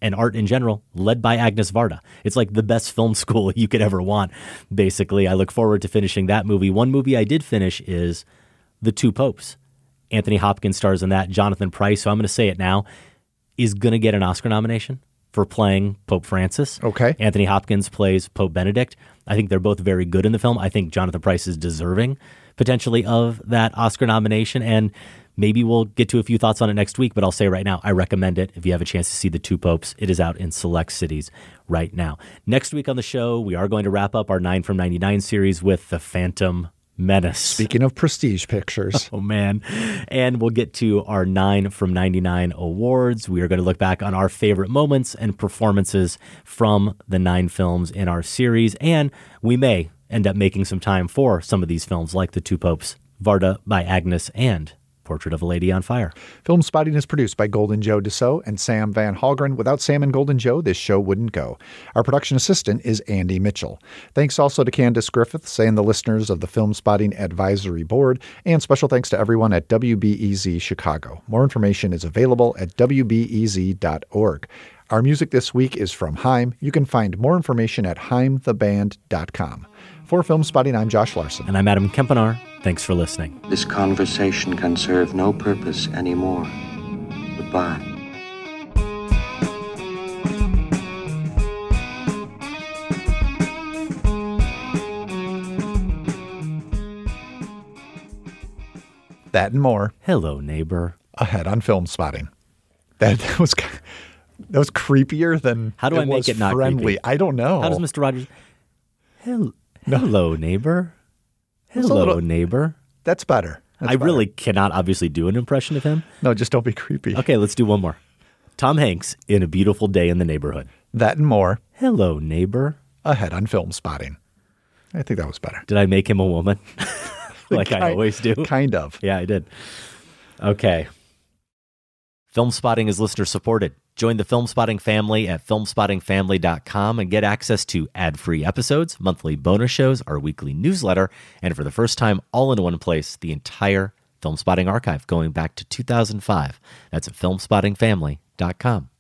and art in general, led by Agnes Varda. It's like the best film school you could ever want, basically. I look forward to finishing that movie. One movie I did finish is The Two Popes. Anthony Hopkins stars in that. Jonathan Pryce, so I'm going to say it now, is going to get an Oscar nomination for playing Pope Francis. Okay. Anthony Hopkins plays Pope Benedict. I think they're both very good in the film. I think Jonathan Pryce is deserving, potentially, of that Oscar nomination, and maybe we'll get to a few thoughts on it next week, but I'll say right now, I recommend it. If you have a chance to see The Two Popes, it is out in select cities right now. Next week on the show, we are going to wrap up our 9 from 99 series with The Phantom Menace. Speaking of prestige pictures. Oh, man. And we'll get to our 9 from 99 awards. We are going to look back on our favorite moments and performances from the 9 films in our series. And we may end up making some time for some of these films like The Two Popes, Varda by Agnes, and Portrait of a Lady on Fire. Film Spotting is produced by Golden Joe Dassault and Sam Van Halgren. Without Sam and Golden Joe, this show wouldn't go. Our production assistant is Andy Mitchell. Thanks also to Candace Griffiths and the listeners of the Film Spotting Advisory Board, and special thanks to everyone at WBEZ Chicago. More information is available at wbez.org. Our music this week is from Haim. You can find more information at haimtheband.com. For Film Spotting, I'm Josh Larson. And I'm Adam Kempenaar. Thanks for listening. This conversation can serve no purpose anymore. Goodbye. That and more. Hello, neighbor. Ahead on Film Spotting. That was creepier than How do I make it not friendly. creepy? I don't know. How does Mr. Rogers? Hello, neighbor. Hello, neighbor. That's better. I really cannot obviously do an impression of him. No, just don't be creepy. Okay, let's do one more. Tom Hanks in A Beautiful Day in the Neighborhood. That and more. Hello, neighbor. Ahead on Film Spotting. I think that was better. Did I make him a woman? I always do? Kind of. Yeah, I did. Okay. Film Spotting is listener supported. Join the Film Spotting family at filmspottingfamily.com and get access to ad-free episodes, monthly bonus shows, our weekly newsletter, and for the first time, all in one place, the entire Film Spotting archive going back to 2005. That's at filmspottingfamily.com.